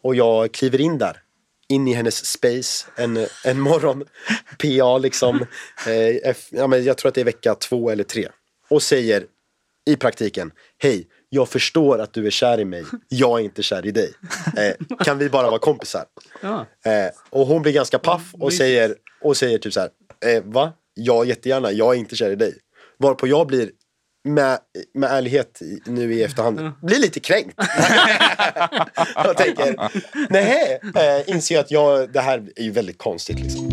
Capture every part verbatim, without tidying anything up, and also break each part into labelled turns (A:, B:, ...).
A: Och jag kliver in där. In i hennes space. En, en morgon. P A liksom. Eh, F, ja, men jag tror att det är vecka två eller tre. Och säger i praktiken. Hej, jag förstår att du är kär i mig. Jag är inte kär i dig. Eh, kan vi bara vara kompisar?
B: Ja.
A: Eh, och hon blir ganska paff och säger, och säger typ så här. Eh, va? Ja, jättegärna. Jag är inte kär i dig. Varpå jag blir med, med ärlighet nu i efterhand blir lite kränkt. Jag tänker, nej, äh, inser att jag, det här är ju väldigt konstigt liksom.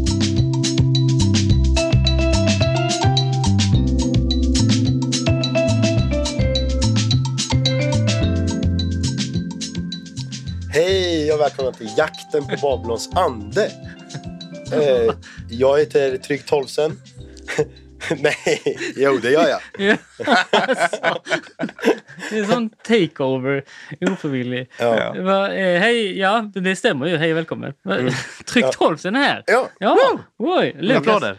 A: Hej och välkomna till Jakten på Babylons ande. äh, Jag heter Trygg Tolvsen. Nej, jo det gör jag.
B: Ja, alltså. Det är sån takeover, oförvillig.
A: Ja.
B: Va, eh, hej, ja, det stämmer ju. Hej, välkommen. Mm. Tryck
A: Ja.
B: tolvsen här.
A: Ja.
B: Ja, oj. Lukas.
C: Applåder.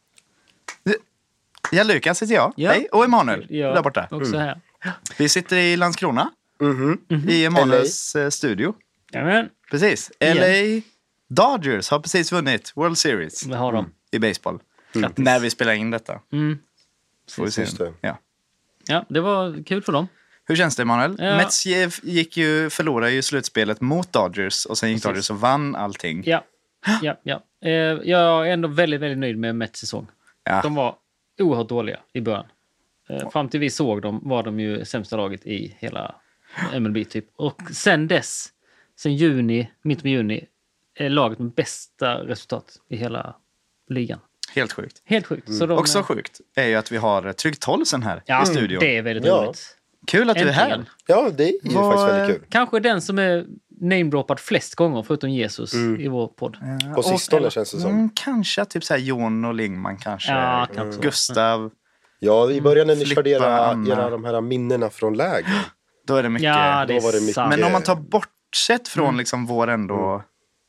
C: Ja, Lukas heter jag.
B: Ja.
C: Hej, och Emanuel
B: Ja,
C: där borta.
B: också här.
C: Vi sitter i Landskrona,
A: Mhm.
C: i Emanuels eh, studio.
B: Jajamän,
C: Precis. L A Dodgers har precis vunnit World Series
B: det har de.
C: i baseball.
B: Grattis.
C: När vi spelar in detta.
B: Mm.
C: Får vi se.
A: Just det.
C: Ja.
B: Ja, det var kul för dem.
C: Hur känns det, Emanuel?
B: Ja.
C: Mets gick ju, förlorade ju slutspelet mot Dodgers och sen gick
B: Precis.
C: Dodgers och vann allting.
B: Ja, ja, ja. Eh, jag är ändå väldigt, väldigt nöjd med Mets säsong.
C: Ja.
B: De var oerhört dåliga i början. Eh, fram till vi såg dem var de ju sämsta laget i hela M L B typ. Och sen dess, sen juni, mitt med juni, är laget med bästa resultat i hela ligan.
C: Helt sjukt.
B: Helt sjukt. Så de,
C: Också sjukt är ju att vi har Trygg Tolvsen här
B: ja,
C: i studion.
B: det är väldigt
A: Ja.
B: roligt.
C: Kul att du är här.
B: Äntligen.
A: Ja, det är ju
C: Vad-
A: faktiskt väldigt kul.
B: Kanske den som är namedroppad flest gånger förutom Jesus i vår podd.
A: På sistone
B: eller-
A: känns det som.
C: Mm, kanske typ så här Jon och Lingman kanske.
B: Ja, kanske.
C: Gustav.
A: Ja, i början när ni
C: Flippa,
A: körde era,
C: Anna.
A: era de här minnena från läger.
C: Då är det mycket.
B: Ja, det
A: då var det
B: är
A: mycket-
B: sant.
C: Men om man tar bortsett från liksom vår ändå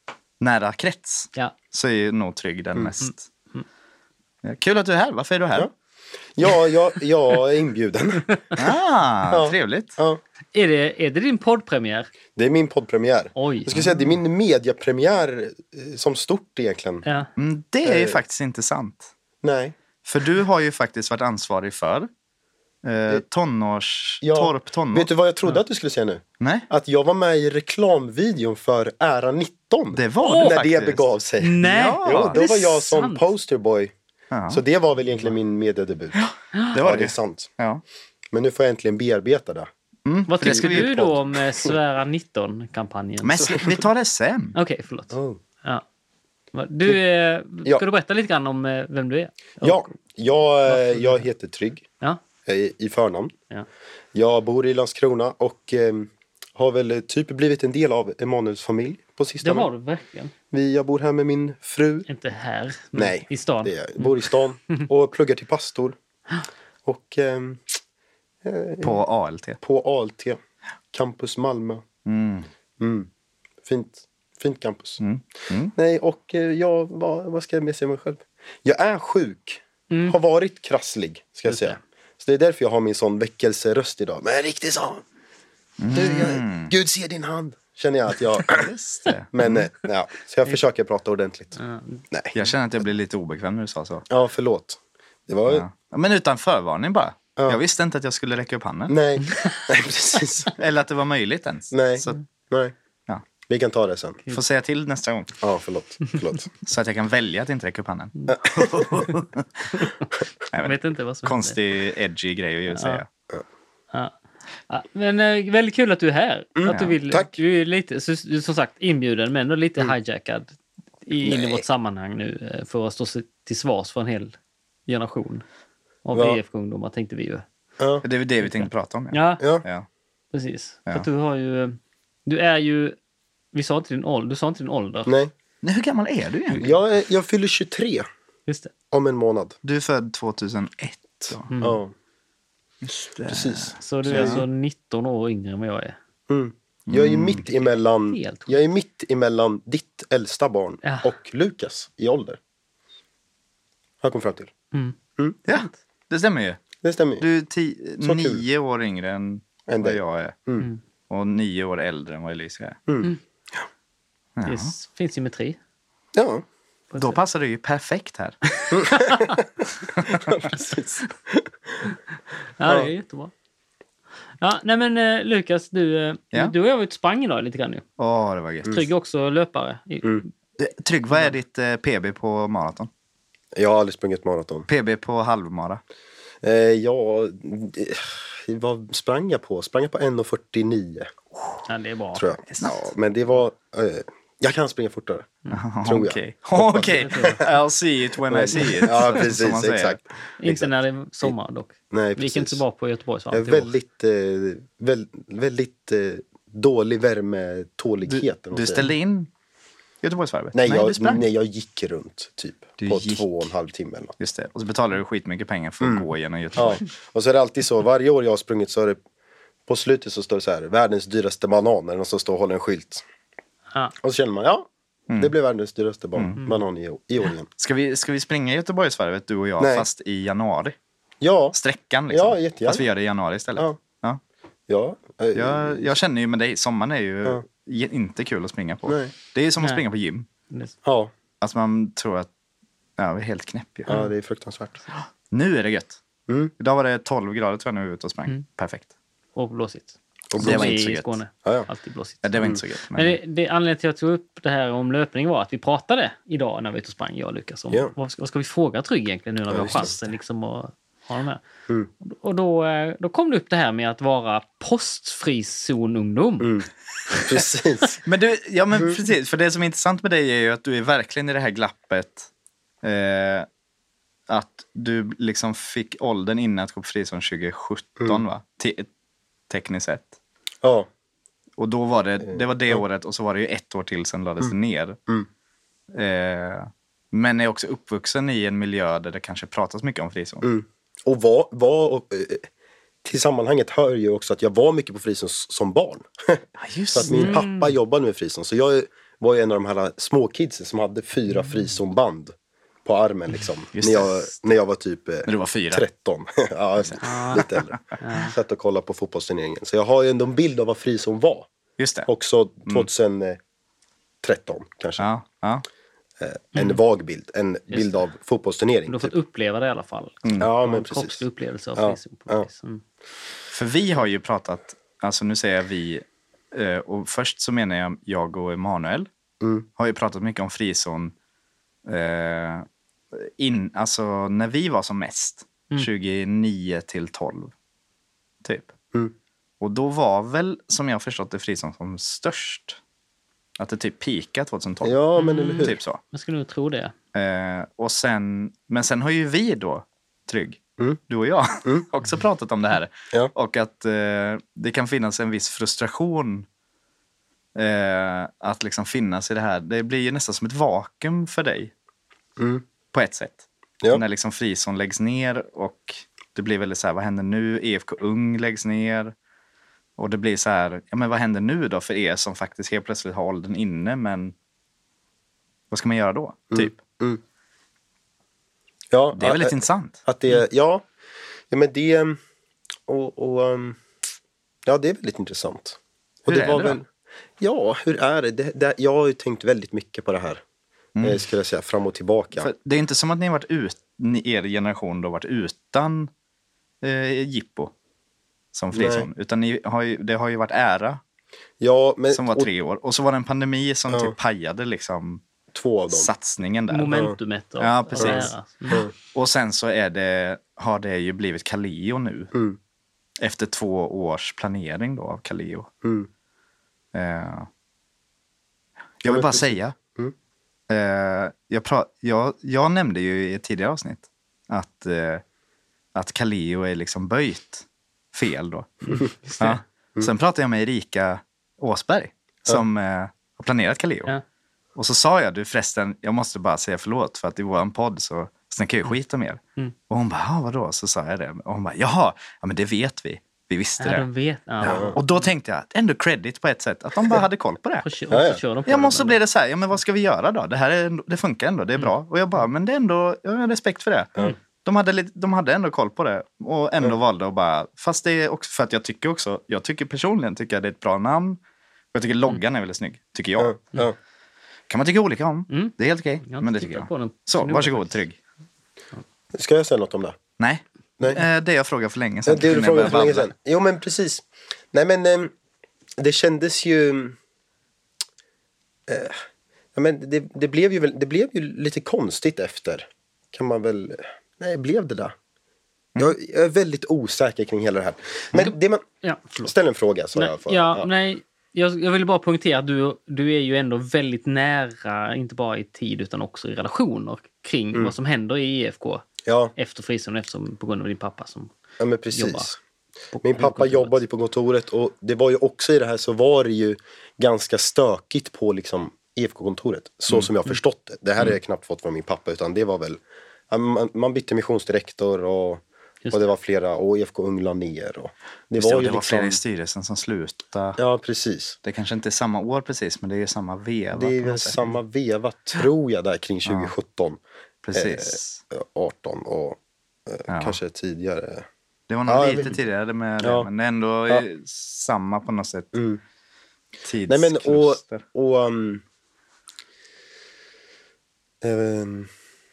C: nära krets
B: Ja.
C: så är ju nog Trygg den mest. Ja, kul att du är här. Varför är du här?
A: Ja. Ja, jag, jag är inbjuden.
C: Ah,
A: Ja.
C: trevligt.
A: Ja,
B: Är det, är det din poddpremiär?
A: det är min poddpremiär.
B: Oj.
A: Jag ska säga, det är min mediapremiär eh, som stort egentligen.
B: Ja.
C: Mm, det är ju
A: Eh.
C: faktiskt inte sant.
A: Nej.
C: För du har ju faktiskt varit ansvarig för eh, tonårs...
A: Ja.
C: Torp tonårs.
A: Vet du vad jag trodde att du skulle säga nu?
C: Nej,
A: Att jag var med i reklamvideon för Ära nitton.
C: det var
A: när
C: du
A: det
C: faktiskt.
A: begav sig.
B: Nej,
C: Ja.
A: Jo,
B: det
A: då
B: är
A: var jag som
B: sant.
A: posterboy.
C: Ja,
A: Så det var väl egentligen min mediedebut.
C: det
A: Ja,
C: var
A: det är
C: det.
A: sant.
C: Ja.
A: Men nu får jag äntligen bearbeta det.
C: Mm,
B: Vad
C: för det
B: tycker
C: ska vi
B: du
C: ju
B: då
C: podda.
B: om eh, Svära nitton-kampanjen?
C: Men sl- vi tar det sen.
B: Okej, förlåt.
A: Oh.
B: Ja. Va- Du, eh, ska
A: Ja.
B: du berätta lite grann om eh, vem du är?
A: Ja, jag, eh, jag heter Trygg
B: Ja.
A: i, i förnamn.
B: Ja.
A: Jag bor i Landskrona och eh, har väl typ blivit en del av Emanuels familj på
B: Det
A: sistone.
B: var du verkligen.
A: Vi, jag bor här med min fru.
B: Inte här, men
A: Nej,
B: i stan.
A: det är, jag bor i stan och pluggar till pastor. Och ehm, eh,
C: På A L T.
A: på A L T, Campus Malmö.
C: Mm.
A: Mm. Fint, fint campus.
C: Mm. Mm.
A: Nej, och eh, jag, vad, vad ska jag med säga mig själv? Jag är sjuk.
B: Mm.
A: Har varit krasslig, ska jag
B: Just
A: säga.
B: det.
A: Så det är därför jag har min sån väckelseröst idag. Men riktigt så. Du, jag, Gud ser din hand. Känner jag att jag...
C: Just det.
A: Men eh, ja, så jag försöker prata ordentligt.
B: Ja.
A: Nej.
C: Jag känner att jag blir lite obekväm när du sa så.
A: Ja, förlåt. Det var...
C: Ja. Ja, men utan förvarning bara.
A: Ja.
C: Jag visste inte att jag skulle räcka upp handen.
A: Nej. Nej, precis.
C: Eller att det var möjligt ens.
A: Nej.
C: Så
A: Nej.
C: Ja.
A: Vi kan ta det sen.
C: får säga till nästa gång.
A: Ja, förlåt. förlåt.
C: Så att jag kan välja att inte räcka upp handen.
B: Jag vet inte vad som
C: Konstig, edgy grej att säga.
B: Ja. Ja, men eh, väldigt kul att du är här. Att du vill,
A: tack.
B: Du är lite, så, du är som sagt inbjuden men ändå lite hijackad i, in i
A: Nej.
B: vårt sammanhang nu eh, för att stå sig till svars för en hel generation av
A: Ja.
B: B F-ungdomar tänkte vi ju.
A: Ja.
C: Det är väl det vi tänkte prata om. Ja.
B: Ja,
A: Ja.
C: Ja.
B: precis.
C: Ja.
B: För att du har ju, du är ju, vi sa inte din ålder, du sa inte din ålder.
A: Nej.
C: Nej, hur gammal är du egentligen?
A: Jag, är- jag fyller tjugotre
B: Just det.
A: om en månad.
C: Du är född tjugohundraett.
B: Mm.
A: Ja,
C: Just det.
A: precis.
B: Så du är alltså nitton år yngre än vad jag är.
A: Mm. Jag är ju mitt emellan,
B: Helt sjukt.
A: jag är mitt emellan ditt äldsta barn
B: Ja.
A: och Lukas i ålder. Har jag kommit fram till.
B: Mm.
C: Ja, det stämmer ju.
A: Det stämmer ju.
C: Du är ti-
A: Så kul.
C: nio år yngre än
A: Än
C: vad
A: dig.
C: jag är.
A: Mm.
C: Och nio år äldre än vad Elisa är.
A: Mm.
B: Det är, finns symmetri.
A: Ja.
C: Då passar det ju perfekt här.
A: Precis.
B: Ja, det är jättebra. Ja, nej men eh, Lukas, du, eh,
C: Ja.
B: du och jag var ute och sprang idag lite grann nu.
C: Åh, det var gött.
B: Trygg också löpare. I,
A: Mm.
C: Trygg, vad är ditt eh, P B på maraton?
A: Jag har aldrig sprungit maraton.
C: P B på halvmara?
A: Eh, ja, eh, vad sprang jag på? Sprang jag på en fyrtionio,
B: Ja, det är bra.
A: tror jag.
C: är snabbt.
A: Ja, men det var... Eh, jag kan springa fortare. Tror jag.
C: Okej. Okej. I'll see it when I see it.
A: Ja,
C: som man
A: precis.
C: säger.
A: Exakt.
B: Inte
A: Exakt.
B: när det är sommar dock.
A: Nej,
B: Vi gick inte så
A: precis.
B: bra på Göteborgsvarvet
A: Jag är
B: i år.
A: väldigt, eh, väl, väldigt eh, dålig värmetålighet.
C: Du, du ställde in Göteborgsvarvet?
A: Nej,
C: du
A: jag,
C: sprang.
A: nej, jag gick runt typ
C: Du
A: på
C: gick.
A: två och en halv timme eller något.
C: Just det. Och så betalar du skitmycket pengar för att gå igenom Göteborg.
A: Ja. Och så är det alltid så, varje år jag har sprungit så är det på slutet så står det så här, världens dyraste banan, eller någon som står och håller en skylt.
B: Ja.
A: Och så känner man, ja, det blev världens dyraste ban- banan i, år- i år igen.
C: Ska vi, ska vi springa Göteborgsvarvet, du och jag,
A: Nej.
C: fast i januari?
A: Ja,
C: Sträckan liksom.
A: Ja, jättegärna.
C: Fast vi gör det i januari istället.
A: Ja.
C: Ja.
A: ja. eh,
C: Jag, jag känner ju med dig, sommaren är ju
A: Ja.
C: ge- inte kul att springa på.
A: Nej.
C: Det är ju som att
B: Nej.
C: springa på gym.
A: Ja,
C: Alltså man tror att, ja, vi är helt knäpp ju.
A: ja, det är fruktansvärt.
C: Nu är det gött.
A: Mm.
C: Idag var det tolv grader tror jag när vi var ute och sprang.
B: Mm.
C: Perfekt.
B: Och blåsigt.
A: Och
C: Det var
B: Som
C: inte så
B: i
C: gött.
B: Skåne.
A: Ja, ja.
B: Alltid blåsigt.
C: Ja, det var inte så gött. Men,
B: Men det, det anledningen till att jag tog upp det här om löpning var att vi pratade idag när vi var ute och sprang, jag och Lukas. Om,
A: Ja.
B: vad, ska, vad ska vi fråga Trygg egentligen nu när vi
A: Ja,
B: har
A: just det.
B: chansen liksom att ha dem här?
A: Mm.
B: Och då, eh, då kom det upp det här med att vara postfrizon-ungdom.
A: Mm. Precis.
C: men du, ja men precis. För det som är intressant med dig är ju att du är verkligen i det här glappet. Eh, att du liksom fick åldern innan att gå på frizon tjugo sjutton va? Te- tekniskt sett.
A: Ja.
C: Och då var det, det var det året och så var det ju ett år till sen lades det ner.
A: Mm.
C: Eh, men är också uppvuxen i en miljö där det kanske pratas mycket om frizon.
A: Mm. Och var, var och, eh, till sammanhanget hör ju också att jag var mycket på frizon s- som barn.
C: Ja,
A: Så
C: just
A: att min pappa jobbade med frizon. Så jag var ju en av de här små kidsen som hade fyra frizonband på armen liksom.
C: Just
A: När
C: det.
A: jag, när jag var typ eh,
C: När du var fyra.
A: tretton. Ja, lite äldre. Satt och kollade på fotbollsturneringen. Så jag har ju ändå en bild av vad frizon var.
C: Just det.
A: Också tjugohundratretton kanske.
C: Ja, ja.
A: En vag bild. En bild av fotbollsturnering.
B: Du har fått
A: Typ.
B: uppleva det i alla fall.
A: Ja,
B: Och
A: men
B: en
A: precis.
B: kroppslig upplevelse av
A: Ja,
B: frizon. på
A: ja.
B: något vis. Mm.
C: För vi har ju pratat, alltså nu säger jag vi, eh, och först så menar jag jag och Emanuel
A: Mm.
C: har ju pratat mycket om frizon eh, in, alltså när vi var som mest, tjugonio till tolv typ.
A: Mm.
C: Och då var väl, som jag har förstått det, frizon som störst. Att det typ peakade tjugotolv.
A: Ja, men eller hur?
C: Typ så.
B: Jag skulle nog tro det.
C: Eh, och sen, men sen har ju vi då, Trygg,
A: Mm.
C: du och jag, också pratat om det här.
A: Ja.
C: Och att eh, det kan finnas en viss frustration eh, att liksom finnas i det här. Det blir ju nästan som ett vakuum för dig.
A: Mm.
C: På ett sätt.
A: Ja.
C: När liksom frizon läggs ner och det blir väldigt så här, vad händer nu? E F K Ung läggs ner. Och det blir så här, ja men vad händer nu då för er som faktiskt helt plötsligt har åldern inne, men vad ska man göra då? Typ.
A: Mm. Ja,
C: Det är väldigt
A: att,
C: intressant.
A: att det, ja, ja, men det, och, och um, ja, det är väldigt intressant. Och
C: Hur
A: det
C: är
A: var
C: det då?
A: väl, ja, hur är det? det, det jag har ju tänkt väldigt mycket på det här. Mm. Skulle jag säga, fram och tillbaka.
C: För det är inte som att ni har varit ut, ni, er generation då varit utan eh, jippo som frizon. Utan ni har ju, det har ju varit ära
A: ja, men,
C: som var
A: och,
C: tre år. Och så var det en pandemi som
A: Ja.
C: typ pajade liksom
A: två av dem.
C: satsningen där.
B: Momentumet av,
C: Ja,
B: av
C: precis.
B: det här. Mm.
A: Mm.
C: Och sen så är det, har det ju blivit Kaleo nu.
A: Mm.
C: Efter två års planering då av Kaleo.
A: Mm.
C: Eh, jag vill bara säga.
A: Mm.
C: Eh, jag, pra- jag, jag nämnde ju i ett tidigare avsnitt att, eh, att Kaleo är liksom böjt fel då. Ja. Sen pratade jag med Erika Åsberg som eh, har planerat Kaleo.
B: Ja.
C: Och så sa jag, du förresten, jag måste bara säga förlåt för att i våran podd så snackar jag skit om er.
B: Mm.
C: Och hon bara, ja vadå? Så sa jag det. Och hon bara, jaha, ja men det vet vi. Vi visste
B: Ja,
C: det.
B: de vet. Ja.
C: Ja. Och då tänkte jag, ändå credit på ett sätt, att de bara hade koll på det.
B: Och kör,
A: Ja, ja.
B: och så kör de på
C: Ja,
B: det,
C: men så
B: men-
C: blev det så här, ja men vad ska vi göra då? Det här är, ändå- det funkar ändå, det är bra. Och jag bara, men det är ändå, jag har respekt för det. De, hade lite, de hade ändå koll på det. Och ändå valde att bara, fast det är också för att jag tycker också, jag tycker personligen tycker jag det är ett bra namn. Och jag tycker loggan är väldigt snygg, tycker jag.
A: Ja, ja.
C: kan man tycka olika om.
B: Mm.
C: Det är helt okej,
B: Jag har
C: men det
B: inte
C: tycker
B: tittat
C: jag.
B: på den.
C: Så,
B: Nu
C: varsågod,
B: faktiskt.
C: Trygg.
A: Ska jag säga något om det?
C: Nej,
A: Nej.
C: Eh, det jag frågade för länge
A: Ja,
C: sedan.
A: det du
C: När jag
A: frågade för länge
C: började
A: sedan. Jo men precis. Nej men eh, det kändes ju... Eh, ja, men det, det, blev ju väl, det blev ju lite konstigt efter. Kan man väl... Nej, blev det där? Jag, jag är väldigt osäker kring hela det här. Men det man...
B: Ja, förlåt.
A: Ställ en fråga så
B: Nej,
A: jag får...
B: ja, nej, jag, jag vill bara poängtera att du, du är ju ändå väldigt nära, inte bara i tid utan också i relationer kring
A: Mm.
B: vad som händer i E F K
A: Ja,
B: efter frizonen, eftersom på grund av din pappa som
A: ja men precis.
B: jobbar på
A: Min pappa
B: kontoret.
A: jobbade ju på kontoret och det var ju också i det här så var det ju ganska stökigt på liksom E F K-kontoret. Så
B: Mm.
A: som jag har förstått det. Det här har jag knappt fått från min pappa utan det var väl, ja, man, man bytte missionsdirektor och,
B: Just
A: och det var flera och E F K Ung la ner. Och det
C: Just det,
A: var
C: och
A: ju
C: det var flera i
A: liksom,
C: styrelsen som slutade.
A: ja precis.
C: Det kanske inte är samma år precis, men det är ju samma veva.
A: Det är
C: på
A: väl
C: något sätt.
A: samma veva tror jag där kring tjugo sjutton.
C: Precis.
A: Eh, arton och eh,
C: Ja.
A: kanske tidigare.
C: Det var nog
A: Ja, jag
C: lite
A: vet.
C: tidigare med
A: Ja.
C: det, men det är ändå
A: Ja.
C: eh, samma på något sätt.
A: Mm. Nej men och,
C: Tidskluster.
A: och um, um,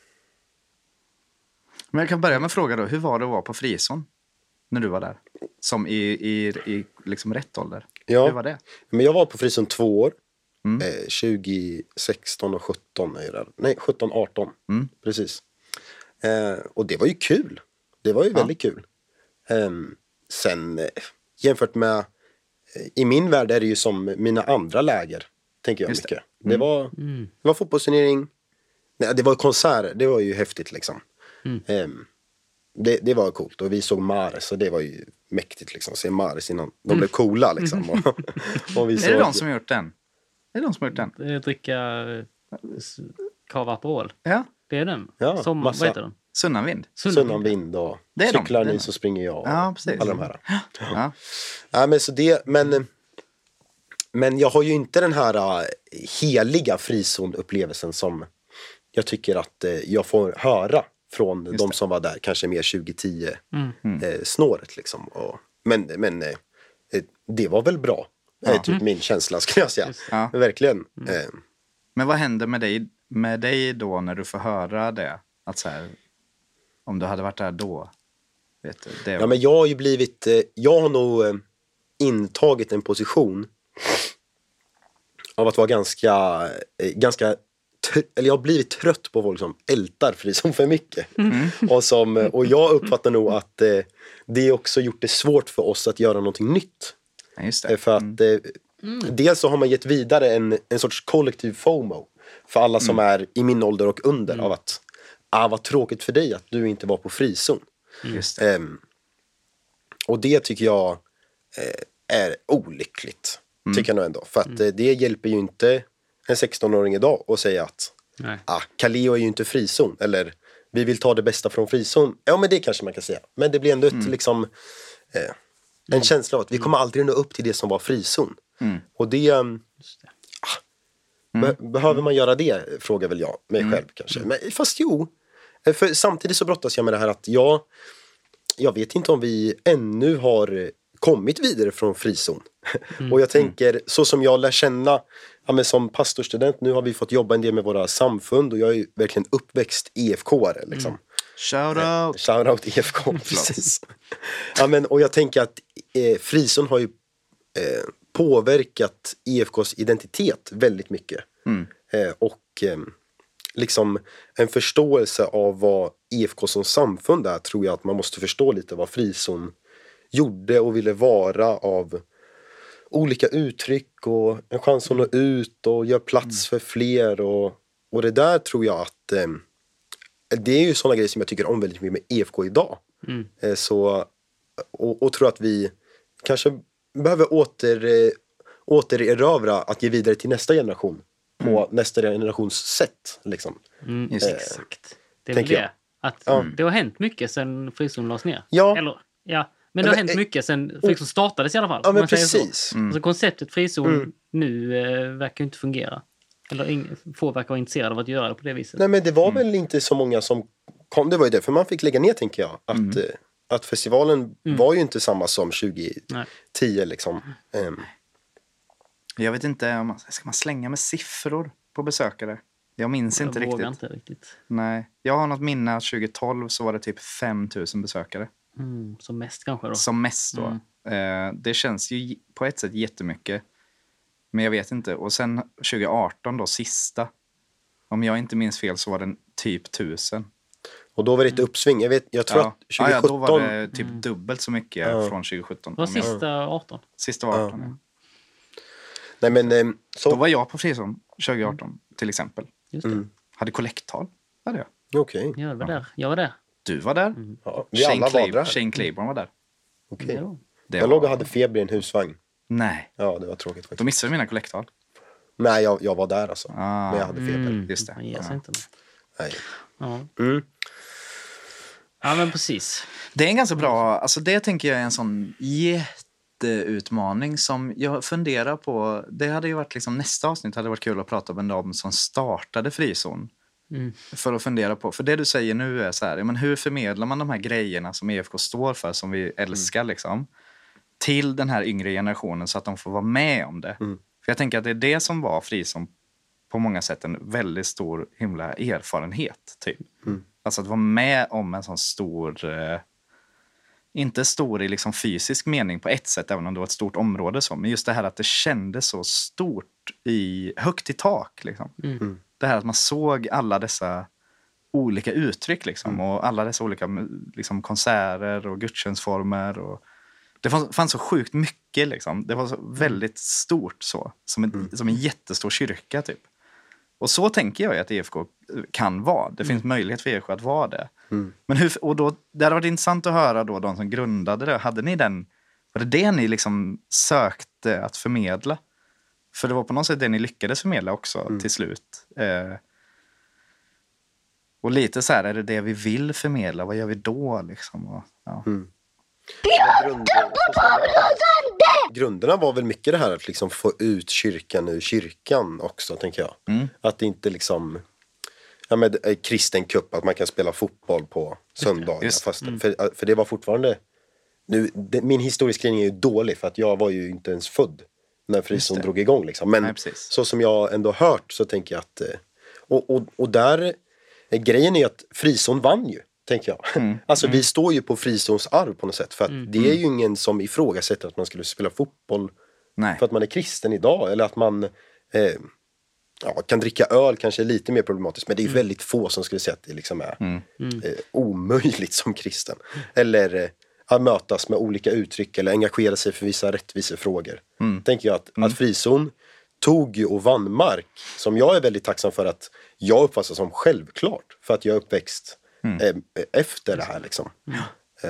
C: Men jag kan börja med att fråga då, hur var det att vara på frizon när du var där? Som i, i, i liksom rätt ålder.
A: Ja.
C: Hur var det?
A: Men jag var på frizon två år.
C: Mm.
A: Eh, tjugo sexton och sjutton är det. Nej, sjutton arton.
C: Mm.
A: Precis. Eh, och det var ju kul. Det var ju
C: Ja.
A: väldigt kul. Ehm, sen eh, jämfört med eh, i min värld är det ju som mina andra läger. Tänker jag
C: Just det.
A: mycket. Det, var,
B: Mm.
A: det var fotbollsturnering. Nej, det var konserter. Det var ju häftigt liksom.
B: Mm.
A: Ehm, det, det var coolt. Och vi såg Mares och det var ju mäktigt liksom. Se Mares innan de blev coola liksom. Och, och vi
C: Är
A: såg,
C: det de som har gjort den? Är det de som har gjort den?
B: Eh, Dricka eh, s- cava Aperol.
C: Ja,
B: Det är den.
A: Ja,
B: Som,
A: massa.
B: vad heter den?
C: Sunnanvind.
A: Sunnan vind och
C: Det är de,
A: cyklar
C: det är
A: ni
C: de.
A: så springer jag. Och
C: Ja, precis.
A: alla de här.
C: Ja.
A: Ja, men så det, men, men jag har ju inte den här äh, heliga frizonupplevelsen som jag tycker att eh, jag får höra från de
C: det.
A: som var där, kanske mer tjugo tio
B: Mm.
A: eh, snåret liksom. Och, men men eh, eh, det var väl bra.
C: Ja.
A: Eh, typ min känsla skulle jag säga.
B: Just
C: Ja.
A: Verkligen. Eh,
C: Men vad händer med dig, med dig då när du får höra det? Att så här, om du hade varit där då? Vet du, det
A: ja men jag har ju blivit, eh, jag har nog eh, intagit en position av att vara ganska, eh, ganska tr- eller jag har blivit trött på folk som ältar frizon för mycket. Och, som, eh, och jag uppfattar nog att eh, det också gjort det svårt för oss att göra någonting nytt.
C: Ja, just
A: Eh,
C: det.
A: För att eh, dels så har man gett vidare en, en sorts kollektiv FOMO för alla som är i min ålder och under av att ah, vad tråkigt för dig att du inte var på frizon.
C: Just det.
A: Ehm, och det tycker jag eh, är olyckligt. Tycker jag nog ändå. För att eh, det hjälper ju inte en sexton-åring idag att säga att
B: Nej.
A: ah, Kaleo är ju inte frizon. Eller vi vill ta det bästa från frizon. Ja men det kanske man kan säga. Men det blir ändå ett, liksom, eh, en känsla av att vi kommer aldrig nå upp till det som var frizon.
C: Mm.
A: Och det... ehm,
B: Just det.
A: Be- behöver man göra det? Frågar väl jag mig själv kanske. Men fast jo. För samtidigt så brottas jag med det här att jag, jag vet inte om vi ännu har kommit vidare från frizon. Och jag tänker, så som jag lär känna, ja, men som pastorstudent, nu har vi fått jobba en del med våra samfund och jag är ju verkligen uppväxt E F K-are liksom.
C: Shout out!
A: Shoutout E F K, precis. Ja, men, och jag tänker att eh, frizon har ju eh, påverkat E F K:s identitet väldigt mycket.
C: Mm.
A: Eh, och eh, liksom en förståelse av vad E F K som samfund är, tror jag att man måste förstå lite vad frizon gjorde och ville vara av olika uttryck och en chans att nå ut och göra plats för fler och, och det där tror jag att eh, det är ju sådana grejer som jag tycker om väldigt mycket med E F K idag.
B: Mm.
A: Eh, så, och, och tror att vi kanske behöver åter, eh, återerövra att ge vidare till nästa generation på nästa generations sätt. Liksom.
B: Mm,
C: Just det.
B: exakt. Det är väl
A: tänker
B: det.
A: jag.
B: Att
A: Ja.
B: det har hänt mycket sen frizon lades ner.
A: Ja.
B: Eller, ja. Men det har
A: Men,
B: hänt
A: eh,
B: mycket sen frizon startades i alla fall.
A: Ja
B: om
A: men
B: man säger så.
A: precis.
B: Alltså konceptet frizon
A: Mm.
B: nu eh, verkar ju inte fungera. Eller ing- få verkar vara intresserade av att göra det på det viset.
A: Nej men det var väl inte så många som kom. Det var ju därför man fick lägga ner tänker jag. Att, eh, att festivalen var ju inte samma som tjugo tio
B: Nej.
A: liksom. Ehm,
C: Jag vet inte, om man, ska man slänga med siffror? på besökare. Jag minns
B: Jag
C: inte
B: vågar
C: riktigt.
B: inte riktigt.
C: Nej, jag har något minne att tjugohundratolv så var det typ fem tusen besökare.
B: Mm, som mest kanske då.
C: Som mest då.
B: Mm.
C: Eh, det känns ju på ett sätt jättemycket. Men jag vet inte. Och sen tjugoarton då, sista. Om jag inte minns fel så var den typ tusen.
A: Och då var det ett uppsving. Jag, vet, jag tror
C: Ja.
A: att tjugosjutton...
C: Ja, ja, då var det typ dubbelt så mycket
A: Ja.
C: från tjugosjutton.
B: Det var
C: Om jag-
B: sista arton.
C: Sista var arton, ja.
A: Nej, men eh, så...
C: Då var jag på Frizon tjugoarton till exempel.
B: Just det.
A: Mm.
C: Hade kollektal. Hade jag.
A: Okej.
B: Jag var där. Jag var där.
C: Du var där.
A: Ja, vi alla var
C: Clay-
A: där.
C: Shane Claiborne var där.
A: Okej.
B: Jo.
C: Det
A: Jag
C: var...
A: låg och hade feber i en husvagn.
C: Nej,
A: Ja, det var tråkigt
C: då
A: faktiskt.
C: missade vi mina kollektal.
A: Nej, jag, jag var där alltså.
C: Ah.
A: Men jag hade feber.
B: Mm.
C: Just det.
B: Man ger sig
C: Ja.
B: inte.
A: Nej.
B: Ja.
A: Mm.
B: Ja, men precis.
C: Det är en ganska bra, alltså det tänker jag är en sån jätteutmaning som jag funderar på. Det hade ju varit liksom, nästa avsnitt hade varit kul att prata med dem som startade Frizon.
B: Mm.
C: För att fundera på, för det du säger nu är så här, ja, men hur förmedlar man de här grejerna som E F K står för, som vi älskar
A: Mm.
C: liksom, till den här yngre generationen så att de får vara med om det.
A: Mm.
C: För jag tänker att det är det som var Frizon på många sätt en väldigt stor himla erfarenhet typ.
A: Mm.
C: Alltså att vara med om en sån stor, eh, inte stor i liksom fysisk mening på ett sätt, även om det var ett stort område så, men just det här att det kändes så stort i, högt i tak liksom.
B: Mm.
C: Det här att man såg alla dessa olika uttryck liksom, och alla dessa olika liksom, konserter och gudstjänstformer och det fanns, fanns så sjukt mycket liksom. Det var så väldigt stort så, som en, som en jättestor kyrka typ. Och så tänker jag att E F K kan vara. Det finns möjlighet för E F K att vara det.
A: Mm.
C: Men hur, och då, det hade varit intressant att höra då de som grundade det. Hade ni den, var det det ni liksom sökte att förmedla? För det var på något sätt det ni lyckades förmedla också
A: Mm.
C: till slut. Eh, och lite så här, är det det vi vill förmedla? Vad gör vi då liksom? Och, ja.
A: Mm. Grunden, grunderna var väl mycket det här att liksom få ut kyrkan ur kyrkan också, tänker jag.
C: Mm.
A: Att det inte liksom, ja men eh, kristen cup, att man kan spela fotboll på söndagar.
C: Just det.
A: Fast, för, för det var fortfarande, nu, det, min historieskrivning är ju dålig för att jag var ju inte ens född när Frizon
C: det.
A: drog igång liksom. Men
C: Nej, precis.
A: så som jag ändå hört så tänker jag att, eh, och, och, och där, eh, grejen är att Frizon vann ju. Tänker jag.
C: Mm.
A: Alltså vi står ju på Frizons arv på något sätt. För att det är ju ingen som ifrågasätter att man skulle spela fotboll
C: Nej.
A: för att man är kristen idag. Eller att man eh, ja, kan dricka öl kanske är lite mer problematiskt. Men det är ju väldigt få som skulle säga att det liksom är
C: Mm.
A: eh, omöjligt som kristen. Eller eh, att mötas med olika uttryck eller engagera sig för vissa rättvisefrågor.
C: Mm.
A: Tänker jag att, att Frizon tog ju och vann mark som jag är väldigt tacksam för att jag uppfattar som självklart. För att jag är uppväxt
C: Mm.
A: eh, efter det här liksom. Eh,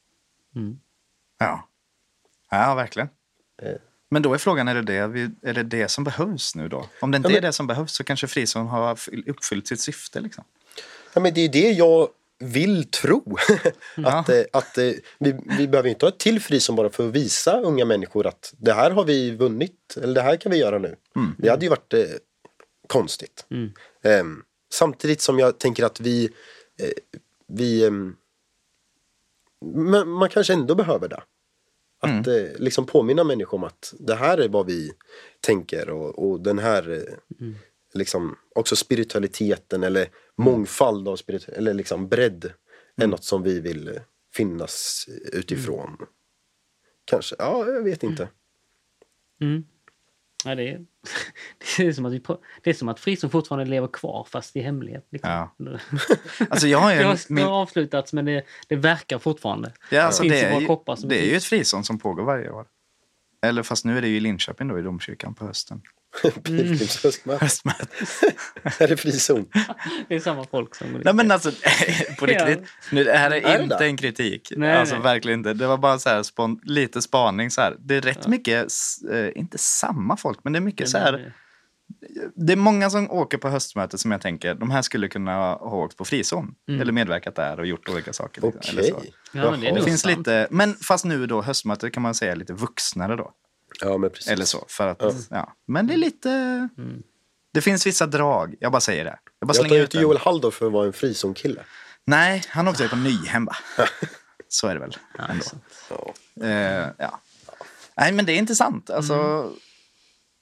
C: Ja. Ja, verkligen.
A: Eh.
C: Men då är frågan, är det det, vi, är det det som behövs nu då? Om det inte
A: Ja, men-
C: är det som behövs så kanske Frizon har fyll- uppfyllt sitt syfte liksom.
A: Ja, men det är det jag vill tro. att
C: Ja.
A: eh, att eh, vi, vi behöver inte ha ett till Frizon bara för att visa unga människor att det här har vi vunnit. Eller det här kan vi göra nu.
C: Mm.
A: Det hade ju varit eh, konstigt.
B: Mm.
A: Ehm, samtidigt som jag tänker att vi, eh, vi ehm, men man kanske ändå behöver det. Att
C: Mm.
A: eh, liksom påminna människor om att det här är vad vi tänker och, och den här eh, liksom också spiritualiteten eller mångfald av spiritualitet eller liksom bredd är något som vi vill eh, finnas utifrån. Kanske, ja jag vet inte.
B: Mm. Ja, det, är, det, är som att vi, på- det är som att Frizon fortfarande lever kvar fast i hemlighet. Liksom.
C: Ja. Alltså jag har ju
B: Det
C: en,
B: har, det
C: min,
B: har avslutats men det, det verkar fortfarande.
C: ja, alltså
B: finns
C: det,
B: ju
C: är
B: bara
C: ju,
B: koppar som
C: det är
B: finns.
C: ju ett Frizon som pågår varje år. Eller fast nu är det ju i Linköping då i domkyrkan på hösten.
A: Pilgrimshöstmöte.
C: Höstmöte.
A: Är det frizon?
B: Det är samma folk som går dit.
C: Nej men alltså, på
B: Ja.
C: riktigt. Nu, det här är,
A: Är det
C: inte
A: det?
C: en kritik.
B: Nej,
C: alltså
B: nej.
C: verkligen inte. Det var bara så här spon, lite spaning så här. Det är rätt mycket, s- eh, inte samma folk, men det är mycket så här. Det är många som åker på höstmötet som jag tänker, de här skulle kunna ha åkt på Frizon.
B: Mm.
C: Eller medverkat där och gjort olika saker. liksom, eller
A: Okej.
C: så.
B: Ja, men det är
C: Det
B: nog
C: finns
B: sant.
C: lite, men fast nu då höstmötet kan man säga lite vuxnare då.
A: Ja men precis.
C: Eller så. För att,
A: Ja.
C: ja. Men det är lite,
B: Mm.
C: det finns vissa drag. Jag bara säger det. Jag bara
A: Jag tar
C: slänger
A: ju
C: ut
A: inte
C: den.
A: Joel Halldorf för att vara en frizon-kille.
C: Nej, han åkte ju på Nyhem va? Så är det väl.
B: Ja,
C: Ändå.
B: sant.
A: Ja.
C: Eh, ja. Nej, men det är intressant. Alltså,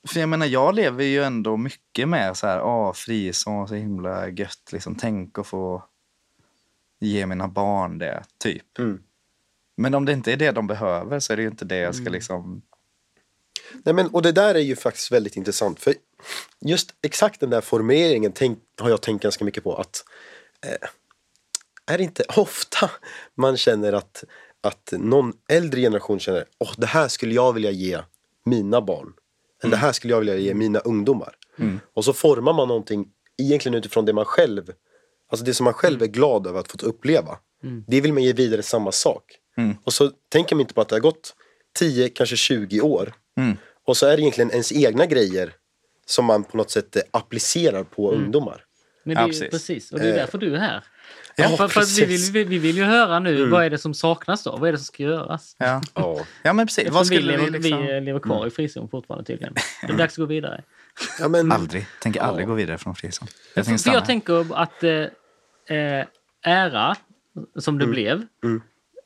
C: för jag menar, jag lever ju ändå mycket med så här, ah, frison, så himla gött, liksom, tänk att få ge mina barn det, typ.
A: Mm.
C: Men om det inte är det de behöver så är det ju inte det jag ska liksom...
A: Nej, men, och det där är ju faktiskt väldigt intressant. För just exakt den där formeringen tänk, har jag tänkt ganska mycket på. Att eh, är det inte ofta man känner att, att någon äldre generation känner åh, det här skulle jag vilja ge mina barn. Eller det här skulle jag vilja ge mina ungdomar. Mm. Och så formar man någonting egentligen utifrån det man själv, alltså det som man själv är glad över att få uppleva. Mm. Det vill man ge vidare samma sak. Mm. Och så tänker man inte på att det har gått tio, kanske tjugo år. Mm. Och så är det egentligen ens egna grejer som man på något sätt applicerar på mm. ungdomar.
B: Men det är, ja, precis. precis. Och det är därför du är här.
A: Ja,
B: för, för vi, vill, vi, vi vill ju höra nu, mm. vad är det som saknas då? Vad är det som ska göras?
C: Ja, ja. ja men precis. Vad skulle
B: vi, lever,
C: vi, liksom...
B: vi lever kvar mm. i frizon fortfarande tydligen. Det är dags att gå vidare.
C: Ja, men... Aldrig. Tänker aldrig ja. gå vidare från frizon. Jag tänker,
B: för jag tänker att äh, ära, som det
A: mm.
B: blev,
A: mm.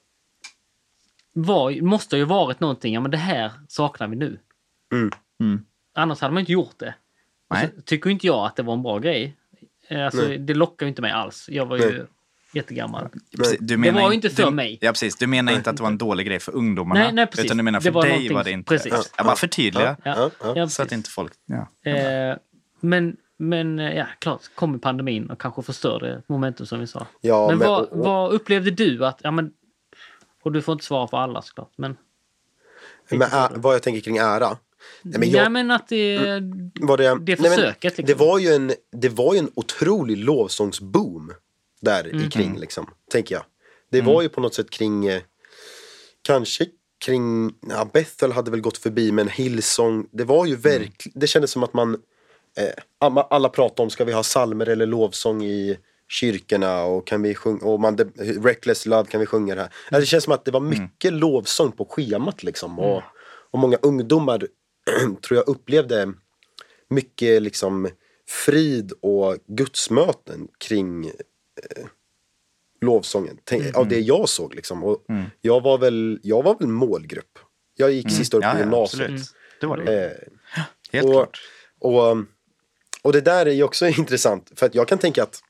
B: var, måste ju varit någonting, ja men det här saknar vi nu.
A: Mm.
C: Mm.
B: Annars hade man inte gjort det.
C: Nej.
B: Så, tycker inte jag att det var en bra grej. Alltså, det lockar ju inte mig alls. Jag var ju nej. jättegammal.
C: Precis, du menar
B: det var ju inte för
C: du,
B: mig.
C: Ja, precis. Du menar inte att det var en dålig grej för ungdomarna.
B: Nej, nej, precis.
C: Utan du menar för
B: var
C: dig var det inte.
B: Precis.
C: Ja, jag bara förtydliga.
B: Ja, ja, ja,
C: så att inte folk... Ja.
B: Eh, men, men ja, klart, kom i pandemin och kanske förstörde momentum som vi sa.
A: Ja,
B: men
A: men
B: vad,
A: och, och,
B: vad upplevde du att... Ja, men, och du får inte svara för alla såklart, men...
A: men ä, vad jag tänker kring ära...
B: Nej, men, jag, ja, men att det,
A: var det,
B: det försöket.
A: Nej, men, det, var ju en, det var ju en otrolig lovsångsboom där mm. i kring, liksom, tänker jag. Det mm. var ju på något sätt kring, eh, kanske kring, ja, Bethel hade väl gått förbi, men Hillsong, det var ju verkligen, mm. det kändes som att man, eh, alla pratade om, ska vi ha salmer eller lovsång i kyrkorna och kan vi sjunga, och man, Reckless Love kan vi sjunga det här. Alltså, det känns som att det var mycket mm. lovsång på schemat liksom, och, mm. och många ungdomar tror jag upplevde mycket liksom frid och gudsmöten kring eh, lovsången Tänk, mm. av det jag såg liksom. Och mm. jag var väl jag var väl målgrupp. Jag gick mm. sista år på
C: ja,
A: gymnasiet.
C: Ja, det var det.
A: Eh,
C: Helt
A: och,
C: klart.
A: Och, och det där är ju också intressant, för att jag kan tänka att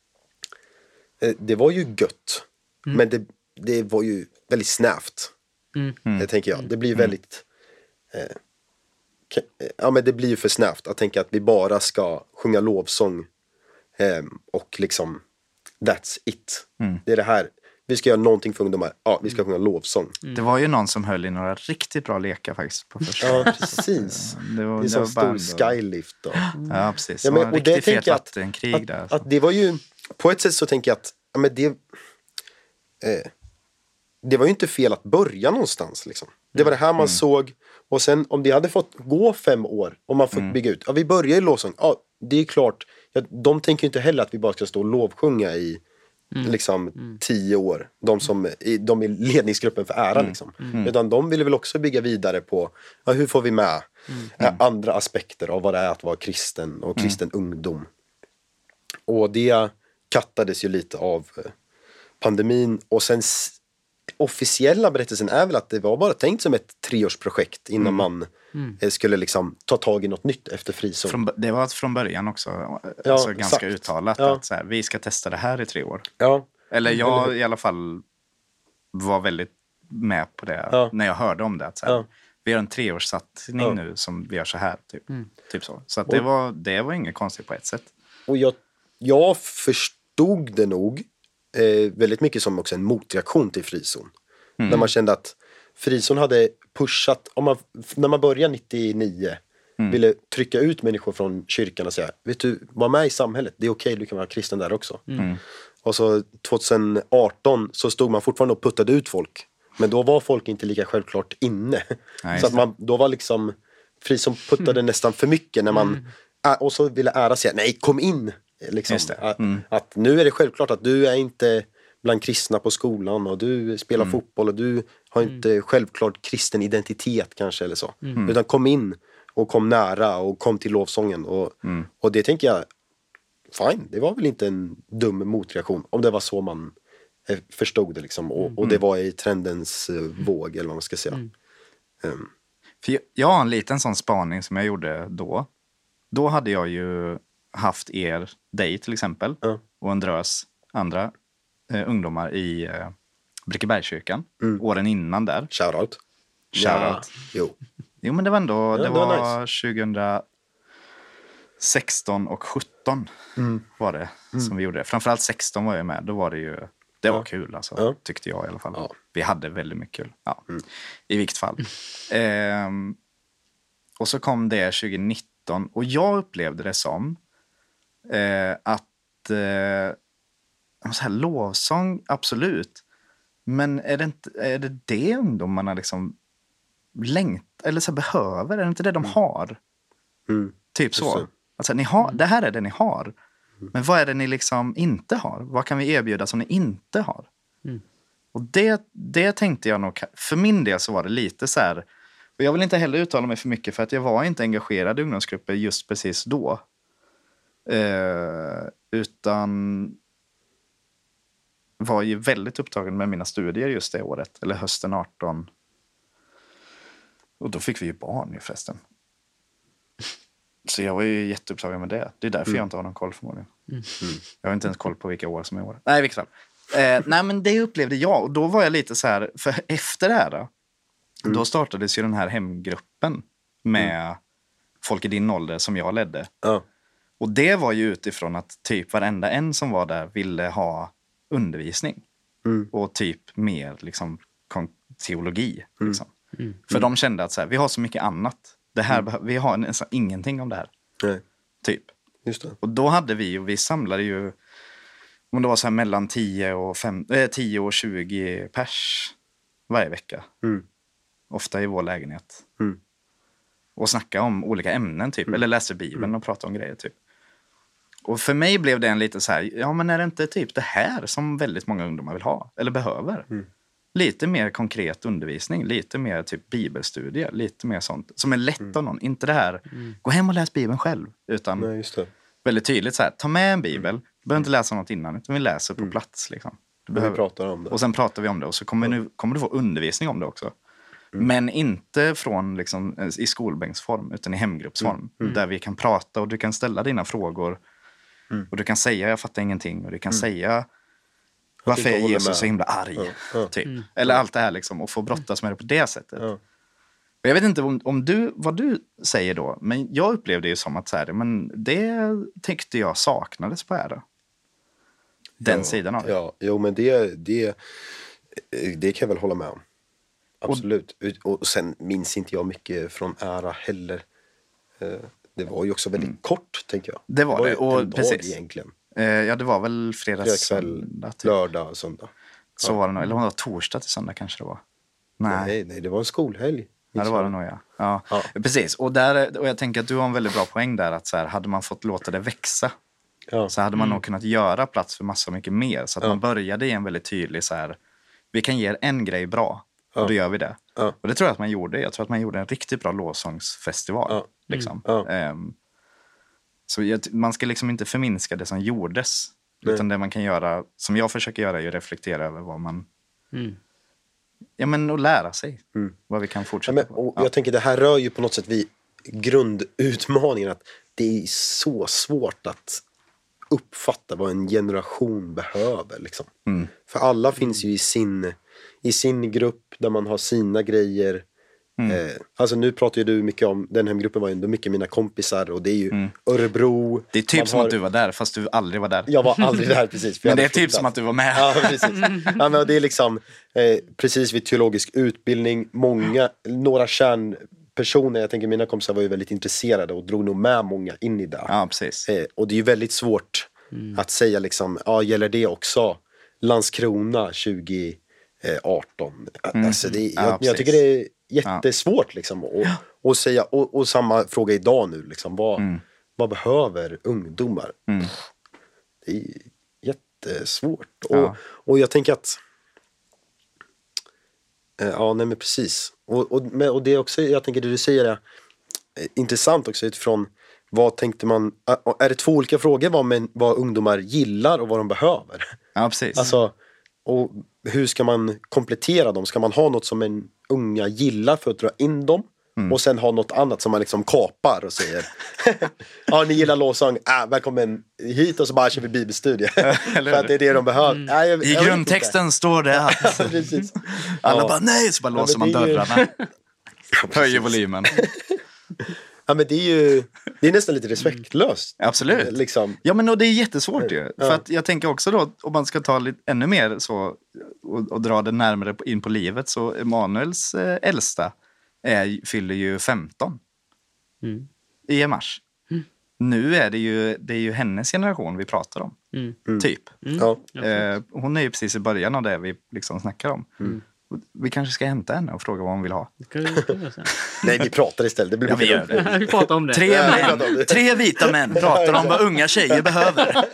A: eh, det var ju gött, mm. men det, det var ju väldigt snävt.
B: Mm.
A: Det tänker jag. Det blir väldigt eh, ja, men det blir ju för snävt att tänka att vi bara ska sjunga lovsång eh, och liksom that's it. Mm. Det är det här. Vi ska göra någonting för ungdomar. Ja, vi ska sjunga lovsång.
C: Mm. Det var ju någon som höll i några riktigt bra lekar faktiskt på första.
A: Ja, precis.
C: det var,
A: det är som stor skylift då.
C: Ja, precis.
A: Ja, men, och det tänker jag att,
C: krig
A: att,
C: där.
A: Att, att det var ju, på ett sätt så tänker jag att ja, men det eh, det var ju inte fel att börja någonstans liksom. Det var det här man mm. såg. Och sen om det hade fått gå fem år och man fått mm. bygga ut. Ja, vi börjar i lovsång. Ja, det är klart. Ja, de tänker ju inte heller att vi bara ska stå och lovsjunga i mm. liksom mm. tio år. De som i, de i ledningsgruppen för ära mm. liksom. Mm. Utan de ville väl också bygga vidare på ja, hur får vi med mm. äh, andra aspekter av vad det är att vara kristen och kristen mm. ungdom. Och det kattades ju lite av eh, pandemin. Och sen officiella berättelsen är väl att det var bara tänkt som ett treårsprojekt innan mm. man mm. skulle liksom ta tag i något nytt efter frizon.
C: Från, det var från början också ja, alltså ganska exakt. uttalat ja. att så här, vi ska testa det här i tre år.
A: Ja.
C: Eller jag Eller... i alla fall var väldigt med på det ja. när jag hörde om det. Att så här, ja. vi har en treårssatsning ja. nu som vi gör så här. Typ, mm. typ så. Så att det, var, det var inget konstigt på ett sätt.
A: Och jag, jag förstod det nog Eh, väldigt mycket som också en motreaktion till frizon. Mm. När man kände att frizon hade pushat, om man, när man började nittionio mm. ville trycka ut människor från kyrkan och säga, vet du, var med i samhället, det är okej, du kan vara kristen där också.
C: Mm.
A: Och så tjugoarton så stod man fortfarande och puttade ut folk, men då var folk inte lika självklart inne. Nej, så att man, då var liksom frizon puttade mm. nästan för mycket när man, mm. äh, och så ville ära säga, nej, kom in. Liksom, att, mm. att nu är det självklart att du är inte bland kristna på skolan och du spelar mm. fotboll och du har inte mm. självklart kristen identitet kanske eller så. Mm. Utan kom in och kom nära och kom till lovsången och,
C: mm.
A: och det tänker jag, fine, det var väl inte en dum motreaktion om det var så man förstod det liksom och, och det var i trendens uh, våg eller vad man ska säga. Mm. Um.
C: För jag, jag har en liten sån spaning som jag gjorde då. Då hade jag ju haft er, dig till exempel,
A: Ja.
C: och en drös andra eh, ungdomar i eh, Brickebergskyrkan.
A: Mm.
C: Åren innan där.
A: Shoutout.
C: Shoutout.
A: Ja. Jo.
C: Jo, men det var ändå, det
A: det
C: var,
A: var nice.
C: tjugohundrasexton och sjutton
A: Mm.
C: var det som vi gjorde det. Framförallt sexton var jag med. Då var det ju, det var kul alltså,
A: Ja.
C: tyckte jag i alla fall.
A: Ja.
C: Vi hade väldigt mycket kul. Ja. I vilket fall. ehm, och så kom det tjugonitton och jag upplevde det som eh, att eh, så här, lovsång, absolut. Men är det inte, är det, det ungdomarna liksom längt eller så här, behöver? Är det inte det de har?
A: Mm.
C: Typ
A: Just
C: så.
A: det.
C: Alltså, ni har, det här är det ni har. Men vad är det ni liksom inte har? Vad kan vi erbjuda som ni inte har?
B: Mm.
C: Och det, det tänkte jag nog, för min del så var det lite så här, och jag vill inte heller uttala mig för mycket för att jag var inte engagerad i ungdomsgrupper just precis då. Eh, utan var ju väldigt upptagen med mina studier just det året, eller hösten arton. Och då fick vi ju barn ju förresten. Så jag var ju jätteupptagen med det. Det är därför
A: Mm.
C: jag inte har någon koll förmodligen.
B: Mm.
C: Jag har inte ens koll på vilka år som är år. Nej, vilket fall. Eh, nej, men det upplevde jag. Och då var jag lite så här, för efter det här då,
A: Mm.
C: då startades ju den här hemgruppen med mm. folk i din ålder som jag ledde.
A: Ja.
C: Och det var ju utifrån att typ varenda en som var där ville ha undervisning.
A: Mm.
C: Och typ mer liksom kon- teologi. Liksom.
B: Mm.
C: För de kände att så här, vi har så mycket annat. Det här
A: Mm.
C: behö- vi har nästan ingenting om det här.
A: Nej.
C: Typ.
A: Just det.
C: Och då hade vi, och vi samlade ju, om det var så här mellan tio och, fem, eh, tio och tjugo pers varje vecka.
A: Mm.
C: Ofta i vår lägenhet.
A: Mm.
C: Och snacka om olika ämnen typ.
A: Mm.
C: Eller läste Bibeln och pratade om grejer typ. Och för mig blev det en lite så här, ja men är det inte typ det här som väldigt många ungdomar vill ha? Eller behöver?
A: Mm.
C: Lite mer konkret undervisning. Lite mer typ bibelstudier. Lite mer sånt. Som är lätt
A: Mm.
C: av någon. Inte det här,
B: Mm.
C: gå hem och läs Bibeln själv. Utan
A: Nej, just det.
C: väldigt tydligt så här, ta med en bibel. Du behöver inte läsa något innan, utan vi läser på
A: Mm.
C: plats. Liksom. Du
A: Vi
C: behöver,
A: pratar om det.
C: och sen pratar vi om det. Och så kommer, nu, kommer du få undervisning om det också.
A: Mm.
C: Men inte från liksom, i skolbänksform, utan i hemgruppsform.
A: Mm.
C: Där vi kan prata och du kan ställa dina frågor.
A: Mm.
C: Och du kan säga, jag fattar ingenting. Och du kan
A: Mm.
C: säga, varför
A: inte
C: är
A: håller
C: Jesus
A: med.
C: så himla arg?
A: Ja. Ja.
C: Typ.
B: Mm.
C: Eller allt det här liksom. Och få brottas med det på det sättet.
A: Ja.
C: Och jag vet inte om, om du, vad du säger då. Men jag upplevde ju som att så här, men det tyckte jag saknades på Ära. Den
A: Ja,
C: sidan av det.
A: Ja, jo men det, det, det kan jag väl hålla med om. Absolut. Och, och sen minns inte jag mycket från Ära heller. Eh, Det var ju också väldigt
C: Mm.
A: kort, tänker jag.
C: Det var det,
A: ju
C: och
A: en dag
C: precis.
A: egentligen.
C: Eh, ja, det var väl fredags,
A: Fredag kväll,
C: söndag, typ.
A: lördag, söndag.
C: Så var det nog. Eller om det var torsdag till söndag kanske det var. Nej,
A: Nej, nej, det var en skolhelg.
C: ja, det var det nog, ja. Ja,
A: Ja.
C: precis. Och, där, och jag tänker att du har en väldigt bra poäng där. Att så här, hade man fått låta det växa
A: Ja.
C: så hade man
B: Mm.
C: nog kunnat göra plats för massa mycket mer. Så att
A: Ja.
C: man började i en väldigt tydlig så här, vi kan ge er en grej bra.
A: Ja.
C: Och då gör vi det.
A: Ja.
C: Och det tror jag att man gjorde. Jag tror att man gjorde en riktigt bra lovsångsfestival.
A: Ja.
C: Liksom.
A: Ja.
C: Ehm, så jag, man ska liksom inte förminska det som gjordes.
A: Nej.
C: Utan det man kan göra, som jag försöker göra, är att reflektera över vad man,
B: Mm.
C: ja men och lära sig.
A: Mm.
C: Vad vi kan
A: Ja,
C: fortsätta
A: men,
C: på.
A: och
C: Ja.
A: jag tänker det här rör ju på något sätt vid grundutmaningen. Att det är så svårt att uppfatta vad en generation behöver. Liksom.
C: Mm.
A: För alla finns ju i sin, i sin grupp där man har sina grejer.
C: Mm.
A: Eh, alltså nu pratar ju du mycket om, den här gruppen var ju ändå mycket mina kompisar och det är ju
C: Mm.
A: Örebro.
C: Det är typ
A: Man
C: som
A: har-
C: att du var där, fast du aldrig var där.
A: Jag var aldrig där precis. för jag
C: Men det är
A: hade
C: typ
A: flyttat.
C: som att du var med.
A: Ja, precis. Ja, men det är liksom eh, precis vid teologisk utbildning. Många, några kärnpersoner, jag tänker mina kompisar var ju väldigt intresserade och drog nog med många in i det.
C: Ja, precis.
A: Eh, och det är ju väldigt svårt att säga liksom, ja gäller det också Landskrona tjugo arton?
C: Mm.
A: Alltså det,
C: Ja,
A: jag, jag
C: precis.
A: tycker det är jättesvårt liksom. Och, och, säga, och, och samma fråga idag nu, liksom, vad,
C: Mm.
A: vad behöver ungdomar?
C: Mm.
A: Det är jättesvårt.
C: Ja.
A: Och, och jag tänker att eh, ja, nej men precis. Och, och, men, och det är också, jag tänker det du säger är eh, intressant också utifrån vad tänkte man, äh, är det två olika frågor vad, men, vad ungdomar gillar och vad de behöver?
C: Ja, precis.
A: Alltså, och hur ska man komplettera dem? Ska man ha något som en unga gillar för att dra in dem? Mm. Och sen ha något annat som man liksom kapar och säger ja, ni gillar lovsång, äh, välkommen hit och så bara kör vi bibelstudie. För att det är det de behöver. Mm. Äh, jag,
C: I
A: jag
C: grundtexten står det att
A: precis.
C: alla
A: Ja.
C: bara nej, så bara
A: Ja,
C: låser man
A: det är ju-
C: dörrarna. Höjer volymen.
A: Ja, men det är ju det är nästan lite respektlöst.
C: Absolut.
A: Liksom.
C: Ja, men och det är jättesvårt ju.
A: Ja.
C: För att jag tänker också då, om man ska ta lite, ännu mer så och, och dra det närmare in på livet, så Emanuels eh, äldsta är, fyller ju femton
B: Mm.
C: i mars.
B: Mm.
C: Nu är det ju, det är ju hennes generation vi pratar om.
B: Mm.
A: Mm.
C: Typ.
B: Mm.
A: Ja.
C: Eh, hon är ju precis i början av det vi liksom snackar om.
B: Mm.
C: Vi kanske ska hämta henne och fråga vad hon vill ha.
B: Det kan vi- det kan vi göra sen.
A: Nej, vi pratar istället. Det blir
C: Ja, vi gör det.
B: Vi pratar om det.
C: Tre,
A: Ja, vi
C: män,
A: pratar om det.
C: tre vita män pratar om vad unga tjejer behöver.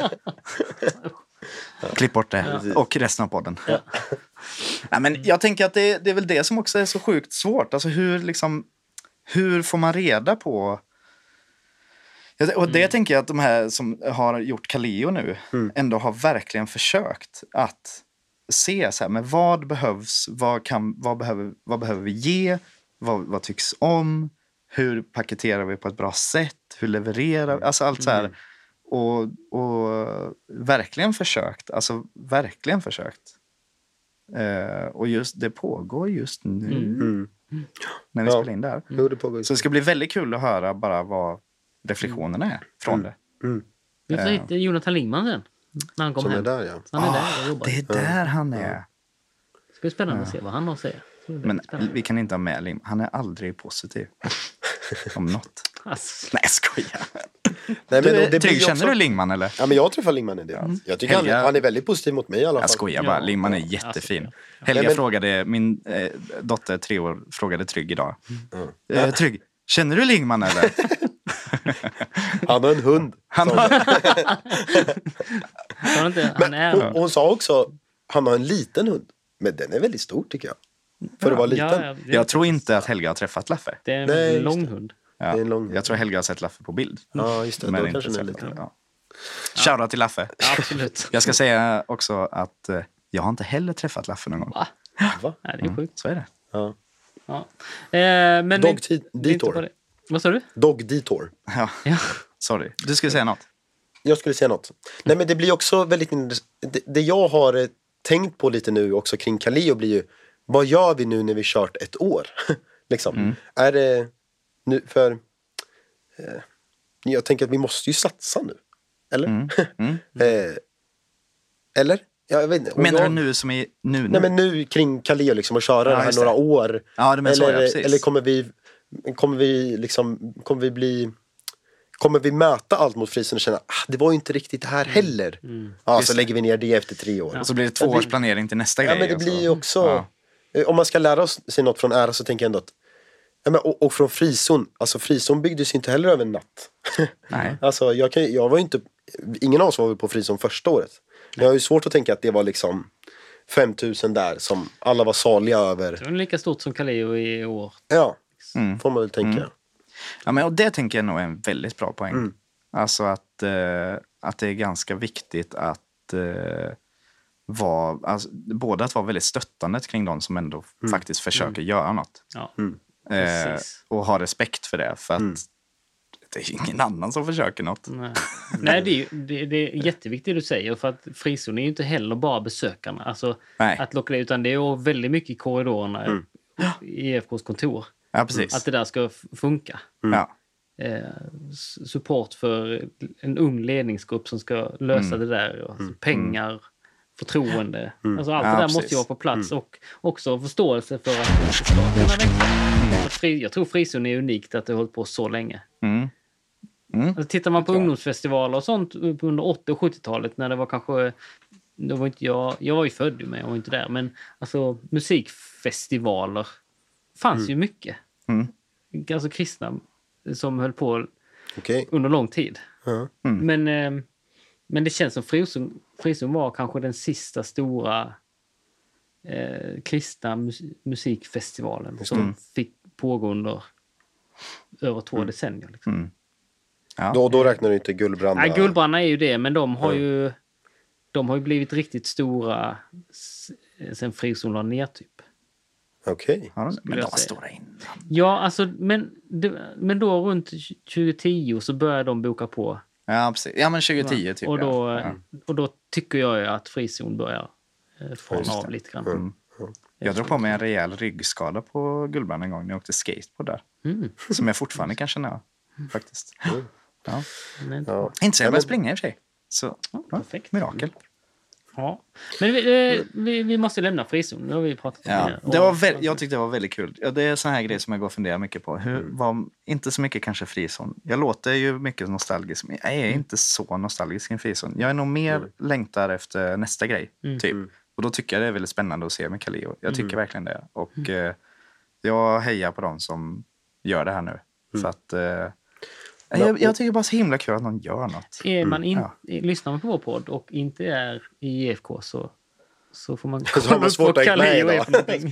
C: Klipp bort det. Och resten av podden.
B: Ja.
C: Nej, men jag tänker att det, det är väl det som också är så sjukt svårt. Alltså hur, liksom, hur får man reda på... Och det tänker jag att de här som har gjort Kaleo nu
A: Mm.
C: ändå har verkligen försökt att se så här, men vad behövs, vad, kan, vad, behöver, vad behöver vi ge, vad, vad tycks om, hur paketerar vi på ett bra sätt, hur levererar vi, alltså allt så här. Och, och verkligen försökt, alltså verkligen försökt. Eh, och just det pågår just nu
A: Mm.
C: när vi
A: Ja.
C: spelar in där.
A: Jo, det pågår.
C: Så det ska bli väldigt kul att höra bara vad reflektionerna är från det.
A: Mm.
B: Vi får hit Jonathan Lindman sen. När han
A: Som
B: kommer
A: är
B: hem.
A: där, ja.
B: Han är där och jobbar.
C: Det är där han är.
B: Det ska bli spännande att se vad han har att säga. Det blir
C: Men
B: spännande.
C: vi kan inte ha med Lim. Han är aldrig positiv. Om något.
B: Alltså,
C: Nej, jag skojar.
A: Nej, men
C: Du,
A: och det
C: Trygg,
A: blir ju
C: känner
A: också...
C: du Lingman eller?
A: Ja, men jag träffar Lingman en del. Jag tycker
C: Helga-
A: han, han är väldigt positiv mot mig i alla fall.
C: Jag skojar bara.
B: Ja,
C: Lingman är
B: ja,
C: jättefin.
B: alltså,
C: Helga
A: Nej, men-
C: frågade, min eh, dotter tre år frågade Trygg idag.
A: Mm.
C: Eh, Trygg, känner du Lingman eller?
A: Han har en hund.
C: Han
A: sa
C: har...
B: han, inte, han är...
A: Hon, hon sa också, han har en liten hund. Men den är väldigt stor tycker jag. För att vara liten.
B: Ja, ja, det-
C: Jag tror inte att Helga har träffat Laffe.
B: Det är en
A: Nej, just
B: lång
A: det.
B: hund.
C: Ja.
A: Det är en lång-
C: Jag tror Helga har sett Laffe på bild.
A: Ja, just det.
C: Men
A: Då
C: inte
A: kanske den är
C: sett
A: liten.
C: ja. Shoutout till Laffe.
B: Ja, absolut.
C: Jag ska säga också att eh, jag har inte heller träffat Laffe någon gång.
B: Va?
A: Va?
B: Nej, det är sjukt.
C: Så är det.
A: Ja.
B: Ja. Eh, men
A: Dog
B: det-
A: Ti-
B: det är inte
A: Detour.
B: på det. Vad sa du?
A: Dog Detour.
C: Ja,
B: Ja.
C: sorry. Du skulle säga något.
A: Jag skulle säga något. Nej, men det blir också väldigt... Det, det jag har eh, tänkt på lite nu också kring Kaleo blir ju, vad gör vi nu när vi kört ett år? liksom.
C: Mm.
A: Är det nu för... Eh, jag tänker att vi måste ju satsa nu. Eller?
C: Mm. Mm.
A: eh, eller? Ja, jag vet inte. Och
C: Menar
A: jag,
C: du nu som i nu? nu?
A: Nej, men nu kring Kaleo liksom och köra
C: Ja,
A: det här
C: just
A: några
C: det.
A: år.
C: Ja, det men så, ja,
A: eller,
C: precis.
A: eller kommer vi... Kommer vi liksom... Kommer vi bli... Kommer vi möta allt mot Frisen och känna ah, det var ju inte riktigt det här heller.
B: Mm.
A: Ja,
C: Just
A: så
C: det.
A: lägger vi ner det efter tre år.
C: Och så blir det två
A: Ja, det-
C: års planering till nästa
A: Ja,
C: grej.
A: men det
C: och
A: blir
C: så.
A: ju också...
C: Ja.
A: eh, Om man ska lära oss sig något från ära så tänker jag ändå att... Ja, men, och, och från frizon. Alltså frizon byggdes ju inte heller över en natt.
C: Nej.
A: Alltså jag, kan, jag var ju inte... Ingen av oss var väl på frizon första året. Men jag har ju svårt att tänka att det var liksom fem tusen där som alla var saliga över.
B: Det var lika stort som Kaleo i år.
A: Ja,
C: Mm.
A: får man väl tänka.
C: Mm. Ja, men, och det tänker jag nog är en väldigt bra poäng.
A: Mm.
C: Alltså att, eh, att det är ganska viktigt att eh, vara, alltså, både att vara väldigt stöttande kring de som ändå
A: Mm.
C: faktiskt försöker göra något.
B: Ja,
A: Mm.
C: Eh,
B: precis.
C: och ha respekt för det. För att
A: Mm.
C: det är ingen annan som försöker något.
B: Nej, Nej det, är, ju- det, det är jätteviktigt du säger. För att frizon är ju inte heller bara besökarna. Alltså
C: Nej.
B: att locka det, utan det är ju väldigt mycket i korridorerna
A: Mm.
B: i E F K:s kontor.
C: Ja, precis.
B: Att det där ska f- funka.
C: Ja.
B: Eh, s- support för en ung ledningsgrupp som ska lösa
C: Mm.
B: det där. Alltså pengar, förtroende.
A: Mm.
B: Alltså allt
C: Ja,
B: det där
C: precis.
B: måste ju vara på plats. Och också förståelse för att det ska kunna växa. Att fri, jag tror frizon är unikt att det har hållit på så länge.
C: Mm.
B: Alltså, tittar man på ungdomsfestivaler och sånt under åttio och sjuttiotalet när det var kanske... Då var inte jag, jag var ju född men jag var inte där. Men alltså musikfestivaler fanns ju mycket.
C: Mm.
B: Alltså kristna som höll på
A: Okej.
B: under lång tid.
A: Ja.
C: Mm.
B: Men, eh, men det känns som Frizon, Frizon var kanske den sista stora eh, kristna mus musikfestivalen
A: Just
B: som
C: det.
B: fick pågå under över två decennier. Liksom.
C: Mm. Ja.
A: Då, då räknar du inte Gullbrandra.
B: Nej, Gullbrandra är ju det, men de har
A: Ja.
B: ju de har ju blivit riktigt stora s- sen Frizon la ner typ.
A: Okej.
C: Har de,
B: Skulle
C: men de
B: jag
C: var
B: säga.
C: stora innan.
B: Ja, alltså, men, det, men då runt tjugo tio så började de boka på.
C: Ja, precis. Ja, men tjugo tio typ.
B: och, då,
C: ja. Ja.
B: och då tycker jag ju att frizon börjar eh, fånga
A: Just
B: av
A: det.
B: lite grann.
A: Mm.
C: Jag drog på mig en rejäl ryggskada på Gullbrand en gång när jag åkte skateboard där.
B: Mm.
C: Som jag fortfarande kan känna av, faktiskt. Ja.
B: Men,
A: Ja.
C: Inte så jag
A: Ja,
C: började
A: men-
C: springa i och för sig. Så, ja,
B: perfekt.
C: mirakel.
B: ja. men vi, eh, vi, vi måste lämna frizon. Nu har vi pratat om
C: Ja,
B: det.
C: det var
B: Och-
C: vä- jag tyckte det var väldigt kul. Ja, det är såna här grejer som jag går och funderar mycket på. Hur, var, inte så mycket kanske frizon. Jag låter ju mycket nostalgisk, men jag är inte så nostalgisk i en frizon. Jag är nog mer
A: Mm.
C: längtar efter nästa grej,
B: Mm.
C: typ.
A: Mm.
C: Och då tycker jag det är väldigt spännande att se med Kaleo. Jag tycker verkligen det. Och eh, jag hejar på dem som gör det här nu. För att eh, jag, jag tycker bara så himla kul att någon gör något.
B: Är man in,
C: Ja.
B: lyssnar man på vår podd och inte är i I F K så, så får man
A: Så har man svårt att hänga med
B: Kaleo är
A: idag.
B: för någonting.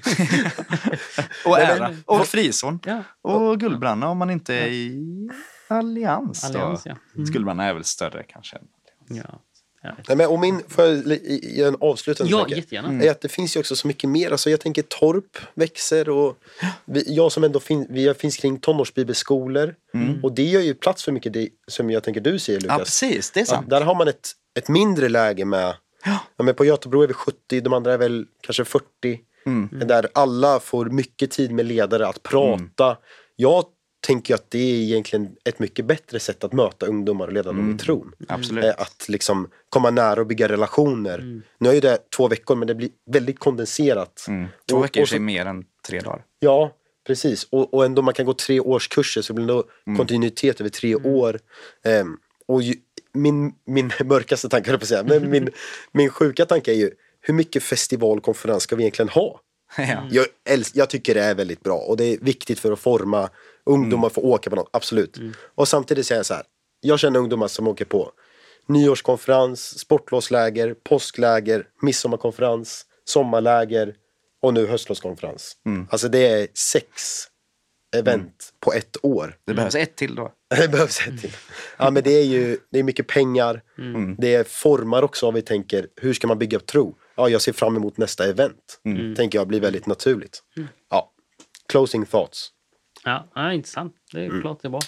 C: Och
A: Nej,
C: ära. Och frizon.
B: Ja,
C: Och Gullbranna om man inte är i Allians. Då.
B: Allians, ja. Mm.
C: Gullbranna är väl större kanske.
B: ja. Jag vet.
A: Nej, men och min, för jag ge en avslutande
B: Ja,
A: tanke,
B: jättegärna.
A: är att det finns ju också så mycket mer. Alltså jag tänker Torp växer och vi, jag som ändå fin, vi finns kring tonårsbibelskolor. Och det gör ju plats för mycket det som jag tänker du säger,
C: Ja,
A: Lukas.
C: precis. Det är
A: Ja,
C: sant.
A: där har man ett, ett mindre läge med, ja, men på Göteborg är vi sjuttio, de andra är väl kanske fyrtio. Där alla får mycket tid med ledare att prata. Jag tänker att det är egentligen ett mycket bättre sätt att möta ungdomar och leda dem i tron.
C: Absolut.
A: Eh, Att liksom komma nära och bygga relationer. Nu är ju det två veckor men det blir väldigt kondenserat.
C: Mm. Två
A: Och-
C: veckor
A: och
C: är
A: så-
C: mer än tre dagar.
A: Ja, precis. Och, och ändå man kan gå tre årskurser så blir det mm. kontinuitet över tre år. Ehm, och ju, min, min mörkaste tanke, höll jag på att säga, men min, min sjuka tanke är ju hur mycket festivalkonferens ska vi egentligen ha?
C: Ja.
A: Jag, äls- jag tycker det är väldigt bra och det är viktigt för att forma ungdomar för att åka på något, absolut. Och samtidigt säger jag så här, jag känner ungdomar som åker på nyårskonferens, sportlovsläger, påskläger, midsommarkonferens, sommarläger och nu höstlovskonferens. Alltså det är sex event på ett år.
C: Det behövs ett till då.
A: Det behövs ett till. Ja, men det är ju det är mycket pengar. Det formar också vad vi tänker, hur ska man bygga upp tro? Ja, jag ser fram emot nästa event. Tänker jag blir väldigt naturligt. Ja. Closing thoughts.
B: Ja, ja, intressant. Det är klart det är bra.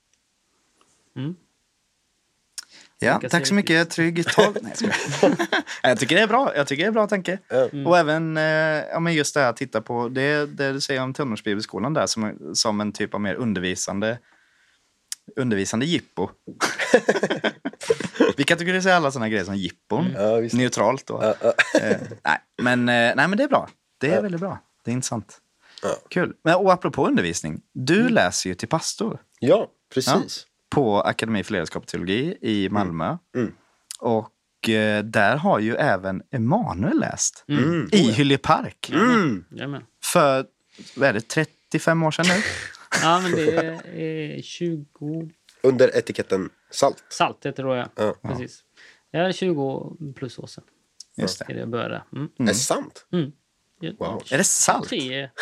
C: Ja,
B: Vilka
C: tack så
B: ser
C: mycket. Trygg tag. Nej, jag skojar. Jag tycker det är bra. Jag tycker det är bra tanke. Och även eh, ja, men just det här att titta på det, det du säger om tonårsbibelskolan där som, som en typ av mer undervisande undervisande jippo. Vi kategoriserar alla sådana grejer som jippon.
A: Ja, visst.
C: Neutralt då.
A: Ja, ja.
C: Eh, nej, men, eh, nej, men det är bra. Det är väldigt bra. Det är intressant.
A: Ja.
C: Kul. Men, och apropå undervisning. Du läser ju till pastor.
A: Ja, precis.
C: På Akademi för ledarskap och teologi i Malmö.
A: Mm.
C: Och eh, där har ju även Emanuel läst.
A: Mm.
C: I Hyllie Park.
A: Mm.
B: Jajamän.
C: För, vad är det, trettiofem år sedan nu?
B: Ja, men det är tjugo...
A: Under etiketten salt.
B: Salt heter det då, ja.
A: Ja.
B: Precis. Jag är tjugo plus år sedan.
C: Just
B: Det är
C: det.
B: det jag började. Mm.
A: Är det sant?
B: Mm. Ja,
A: Wow.
C: Är det salt?
B: tjugotre.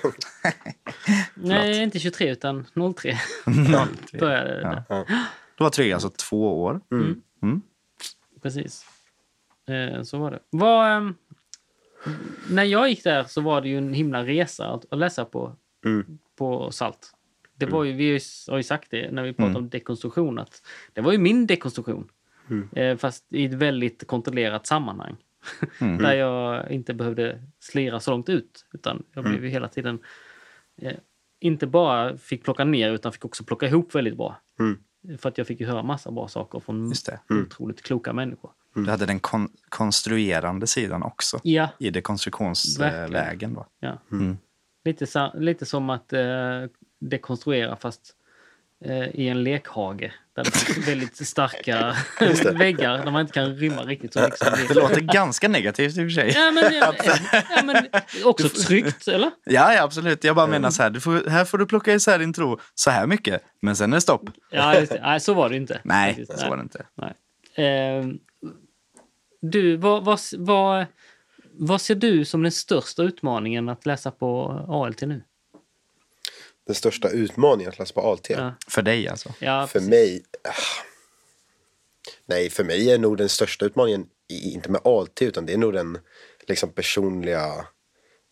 B: Nej, inte tjugotre utan noll tre. Började det.
C: Ja. Du var trygg alltså två år. Mm.
B: Precis. Eh, så var det. Vad, ehm, när jag gick där så var det ju en himla resa att, att läsa på,
A: Mm.
B: på salt. Det var ju, vi har ju sagt det när vi pratade om dekonstruktion, att det var ju min dekonstruktion. Eh, fast i ett väldigt kontrollerat sammanhang. Där jag inte behövde slira så långt ut. Utan jag blev ju hela tiden eh, inte bara fick plocka ner utan fick också plocka ihop väldigt bra.
A: Mm.
B: För att jag fick ju höra massa bra saker från
C: Just det.
B: otroligt kloka människor.
C: Du hade den kon- konstruerande sidan också.
B: Ja,
C: I dekonstruktionsvägen då.
B: ja.
C: Mm.
B: Lite, sa, lite som att eh, dekonstruera fast eh, i en lekhage. Där det finns väldigt starka väggar där man inte kan rymma riktigt så mycket som
C: Det låter ganska negativt i och för sig.
B: Ja, men, ja, ja, men också tryggt, eller?
C: Ja, ja, absolut. Jag bara menar så här, du får, här får du plocka isär din tro så här mycket. Men sen är det stopp.
B: Ja, just det. Nej, så var det inte.
C: Nej,
B: Faktiskt.
C: så var det inte.
B: Nej. Eh, du, vad, vad, vad, vad ser du som den största utmaningen att läsa på A L T nu?
A: Den största utmaningen att läsa på A L T.
B: Ja,
C: För dig alltså.
B: ja
A: För
B: precis.
A: mig... ah. Nej, för mig är nog den största utmaningen i- inte med A L T utan det är nog den liksom personliga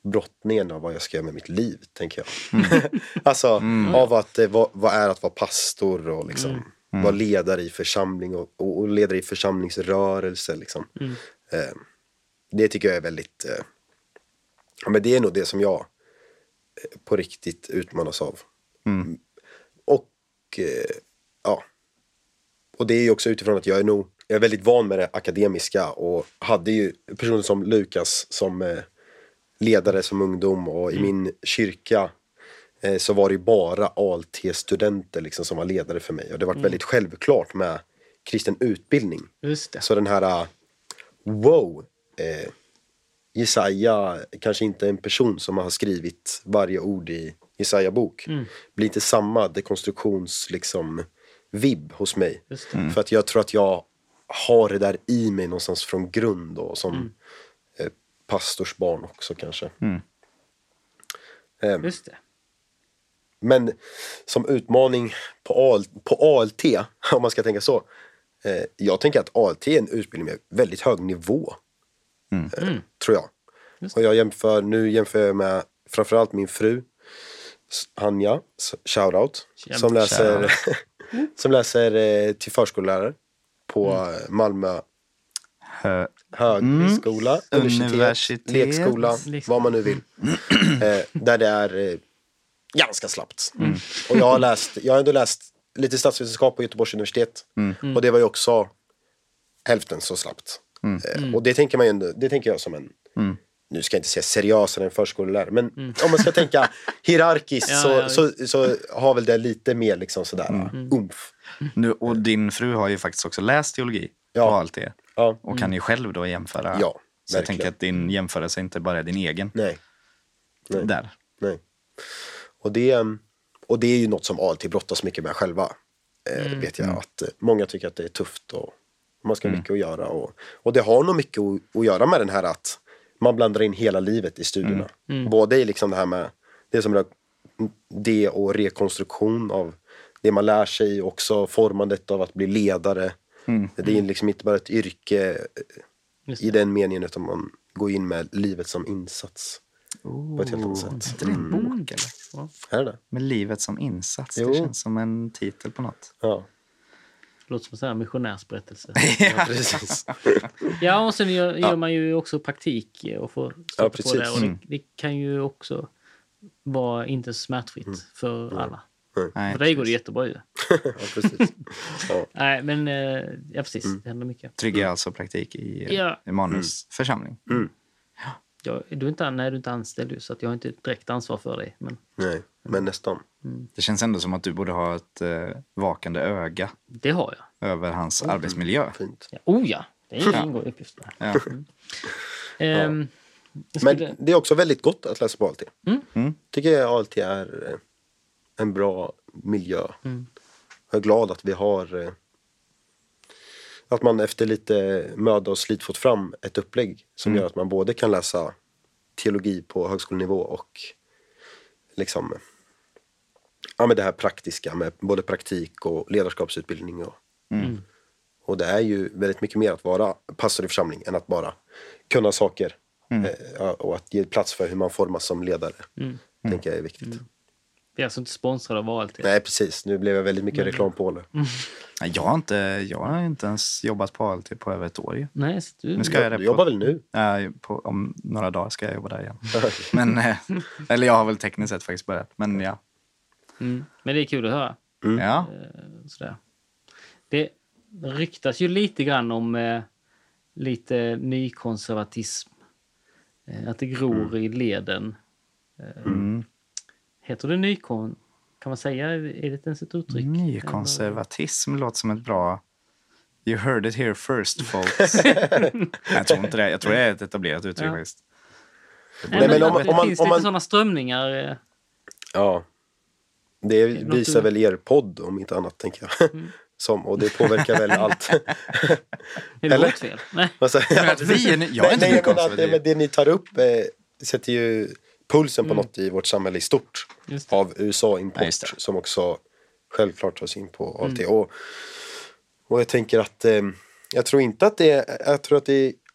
A: brottningen av vad jag ska göra med mitt liv, tänker jag. Mm. alltså, mm. av att, vad, vad är att vara pastor och liksom, mm. Mm. vara ledare i församling och, och, och ledare i församlingsrörelse. Liksom. Mm. Eh, det tycker jag är väldigt... Eh, ja, men det är nog det som jag eh, på riktigt utmanas av. Mm. Och, eh, ja. Och det är ju också utifrån att jag är nog... Jag är väldigt van med det akademiska och hade ju personer som Lukas som eh, ledare som ungdom och i min kyrka eh, så var det ju bara A L T-studenter liksom, som var ledare för mig och det var mm. väldigt självklart med kristen utbildning.
B: Just det.
A: Så den här uh, wow eh, Jesaja kanske inte en person som har skrivit varje ord i Jesaja bok mm. blir inte samma dekonstruktions liksom vibb hos mig. Mm. För att jag tror att jag har det där i mig någonstans från grund och som mm. eh, pastorsbarn också kanske. Mm. Eh,
B: Just det.
A: Men som utmaning på, A L, på A L T, om man ska tänka så. Eh, jag tänker att A L T är en utbildning med väldigt hög nivå. Mm. Eh, mm. Tror jag. Och jag jämför, nu jämför jag med framförallt min fru Anja, shoutout, som läser, som läser eh, till förskollärare på mm. Malmö Hö- högskola, mm. universitet, universitet, lekskola, vad man nu vill. eh, där det är eh, ganska slappt. Mm. Och jag har läst, jag har ändå läst lite statsvetenskap på Göteborgs universitet. Mm. Och det var ju också hälften så slappt. Mm. Eh, och det tänker man ju ändå, det tänker jag som en mm. nu ska jag inte säga seriösare än förskollärare, men mm. om man ska tänka hierarkiskt ja, så, ja, så, så har väl det lite mer liksom sådär mm. umf.
C: Nu, och din fru har ju faktiskt också läst teologi
A: ja.
C: på allt det.
A: Ja.
C: Och kan ju själv då jämföra.
A: Ja,
C: så jag tänker att din jämförelse inte bara är din egen.
A: Nej. Nej.
C: Där.
A: Nej. Och det, och det är ju något som A L T brottas mycket med själva. Eh, mm. Vet jag mm. att många tycker att det är tufft och man ska ha mm. mycket att göra. Och, och det har nog mycket att, att göra med den här att man blandar in hela livet i studierna. Mm. Mm. Både i liksom det här med det som rör det och rekonstruktion av det man lär sig, också formandet av att bli ledare. Mm. Det är liksom inte bara ett yrke i den meningen, utan man går in med livet som insats.
C: Oh,
A: på ett helt annat sätt.
C: Är det en bok eller?
A: Ja. Är det?
C: Med livet som insats.
A: Jo.
C: Det känns som en titel på något.
A: Ja.
B: Låter som en sån här missionärsberättelse.
A: Ja, precis.
B: Ja, och sen gör, ja. gör man ju också praktik och får
A: ja,
B: på det. Och det, det kan ju också vara inte smärtfritt mm. för mm. alla.
A: Mm.
C: Nej,
B: för dig går det jättebra ju.
A: Ja, precis. Ja.
B: Nej, men ja, precis. Mm. Det händer mycket.
C: Trygga mm. alltså praktik i ja. Emanuels mm. församling.
A: Mm.
B: Ja. Jag, du är inte, nej, du är inte anställd ju, så att jag har inte direkt ansvar för dig. Men,
A: nej, men nästan.
B: Mm.
C: Det känns ändå som att du borde ha ett eh, vakande öga.
B: Det har jag.
C: Över hans mm. arbetsmiljö.
A: Fint.
B: Ja. Oh ja, det är ingen god uppgift. Ja. Mm.
A: ja. Um, men det... det är också väldigt gott att läsa på A L T.
B: Mm.
C: Mm.
A: Tycker jag A L T är en bra miljö.
B: Mm.
A: Jag är glad att vi har att man efter lite möda och slit fått fram ett upplägg som mm. gör att man både kan läsa teologi på högskolenivå och liksom ja, men det här praktiska med både praktik och ledarskapsutbildning och,
C: mm.
A: och det är ju väldigt mycket mer att vara pastor i församling än att bara kunna saker mm. eh, och att ge plats för hur man formas som ledare.
B: Mm.
A: Tänker jag är viktigt. Mm.
B: Vi är alltså inte sponsrade av A L T.
A: Nej, precis. Nu blev jag väldigt mycket mm. reklam på det.
B: Mm.
C: Jag har inte, jag har inte ens jobbat på A L T på över ett år ju.
B: Nej, du,
A: nu ska jag, jag du jobbar väl nu?
C: Ja, på, om några dagar ska jag jobba där igen. men, eh, eller jag har väl tekniskt sett faktiskt börjat. Men ja.
B: Mm. Men det är kul att höra.
A: Mm.
C: Ja.
B: Sådär. Det ryktas ju lite grann om eh, lite nykonservatism. Eh, att det gror mm. i leden. Eh,
C: mm.
B: Heter det nykon? Kan man säga? Är det ens ett uttryck?
C: Nykonservatism eller? Låter som ett bra... You heard it here first, folks. Jag tror inte det. Jag tror det är ett etablerat uttryck
B: ja.
C: faktiskt.
B: Nej, men, men om, det om man, finns om man, lite sådana strömningar.
A: Ja. Det visar väl er podd om inte annat, tänker jag. Mm. Som, och det påverkar väl allt.
B: Är det vårt fel? Nej.
C: Alltså, ja, vi är, jag är inte
A: nej, men att, det, det ni tar upp eh, sätter ju pulsen på mm. något i vårt samhälle i stort. Av U S A-import ja, som också självklart tar sig in på A L T. Mm. Och, och jag tänker att eh, jag tror inte att det är, jag tror att det är lite,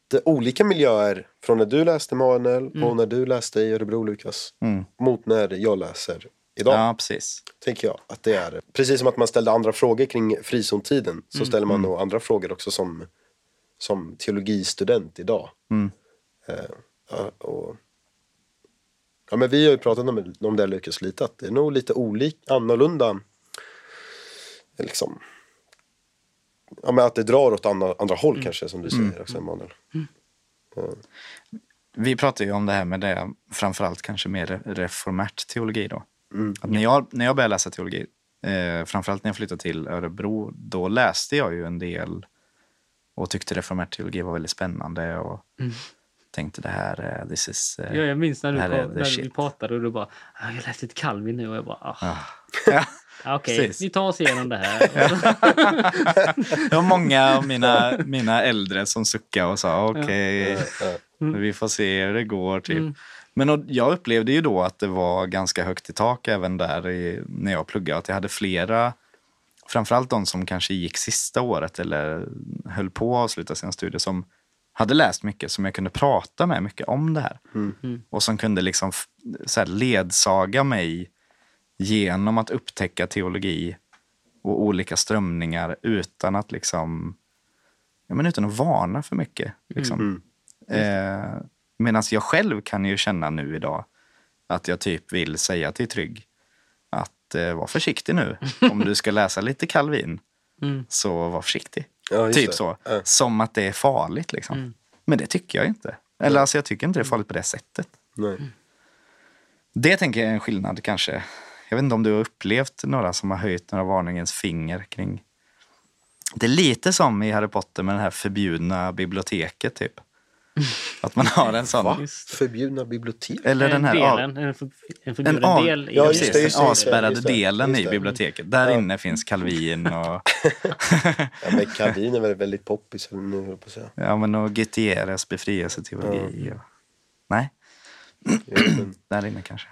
A: att eh, olika miljöer från när du läste Manuel
B: Mm.
A: och när du läste i Örebro, Lukas,
C: Mm.
A: mot när jag läser idag.
C: Ja, precis.
A: Tänker jag att det är. Precis som att man ställde andra frågor kring frizontiden så ställer man nog andra frågor också som, som teologistudent idag.
C: Mm.
A: Eh, ja, och, ja, men vi har ju pratat om, om det, Lukas, lite att det är nog lite olika, annorlunda liksom. Ja, men att det drar åt andra, andra håll kanske, som du säger också, Emanuel.
C: Vi pratar ju om det här med det, framförallt kanske mer reformärt teologi då.
A: Mm.
C: Att när, jag, när jag började läsa teologi, eh, framförallt när jag flyttade till Örebro, då läste jag ju en del och tyckte reformärt teologi var väldigt spännande och
B: Mm.
C: tänkte det här, uh, this is... Uh,
B: Ja, jag minns när, du
C: det här är
B: kom,
C: the
B: när
C: shit.
B: vi pratade och du bara, "Ah, jag läste ett Calvin nu och jag bara, ah.
C: Ah. Ja.
B: Ah, okej,
C: Precis.
B: vi tar oss igenom det här.
C: Det var många av mina, mina äldre som suckade och sa okej,
A: Ja.
C: vi får se hur det går typ.
B: Mm.
C: Men och, jag upplevde ju då att det var ganska högt i tak även där i, när jag pluggade. Att jag hade flera, framförallt de som kanske gick sista året eller höll på att avsluta sina studier, som hade läst mycket, som jag kunde prata med mycket om det här.
A: Mm.
C: Och som kunde liksom f- så här, ledsaga mig genom att upptäcka teologi och olika strömningar utan att liksom, ja, men utan att varna för mycket. Liksom.
A: Mm.
C: Eh, Medan jag själv kan ju känna nu idag att jag typ vill säga till Trygg att eh, var försiktig nu. Om du ska läsa lite Calvin,
B: Mm.
C: så var försiktig.
A: Ja, just
C: Typ
A: det.
C: så.
A: Ja.
C: Som att det är farligt liksom.
B: Mm.
C: Men det tycker jag inte. Eller alltså jag tycker inte det är farligt på det sättet.
A: Nej.
C: Det tänker jag är en skillnad kanske. Jag vet inte om du har upplevt några som har höjt några varningens finger kring. Det är lite som i Harry Potter med det här förbjudna biblioteket typ. Att man har en sån.
A: Va?
B: Just det.
A: Förbjudna bibliotek?
C: Eller den här av,
B: delen, en, för, en förbjuden
C: en av,
B: del. i
A: Ja,
B: det.
A: just det,
C: precis,
A: just
C: den
A: det,
C: avspärrade
A: just det,
C: delen
A: just
C: i
A: det.
C: biblioteket. Där
A: Ja.
C: inne finns Calvin och,
A: Ja, men Calvin är väl väldigt poppis nu, höll jag på att säga.
C: ja, men och Gutierrez befrielseteologi. Och, nej,
A: Ja, men-
C: där inne kanske.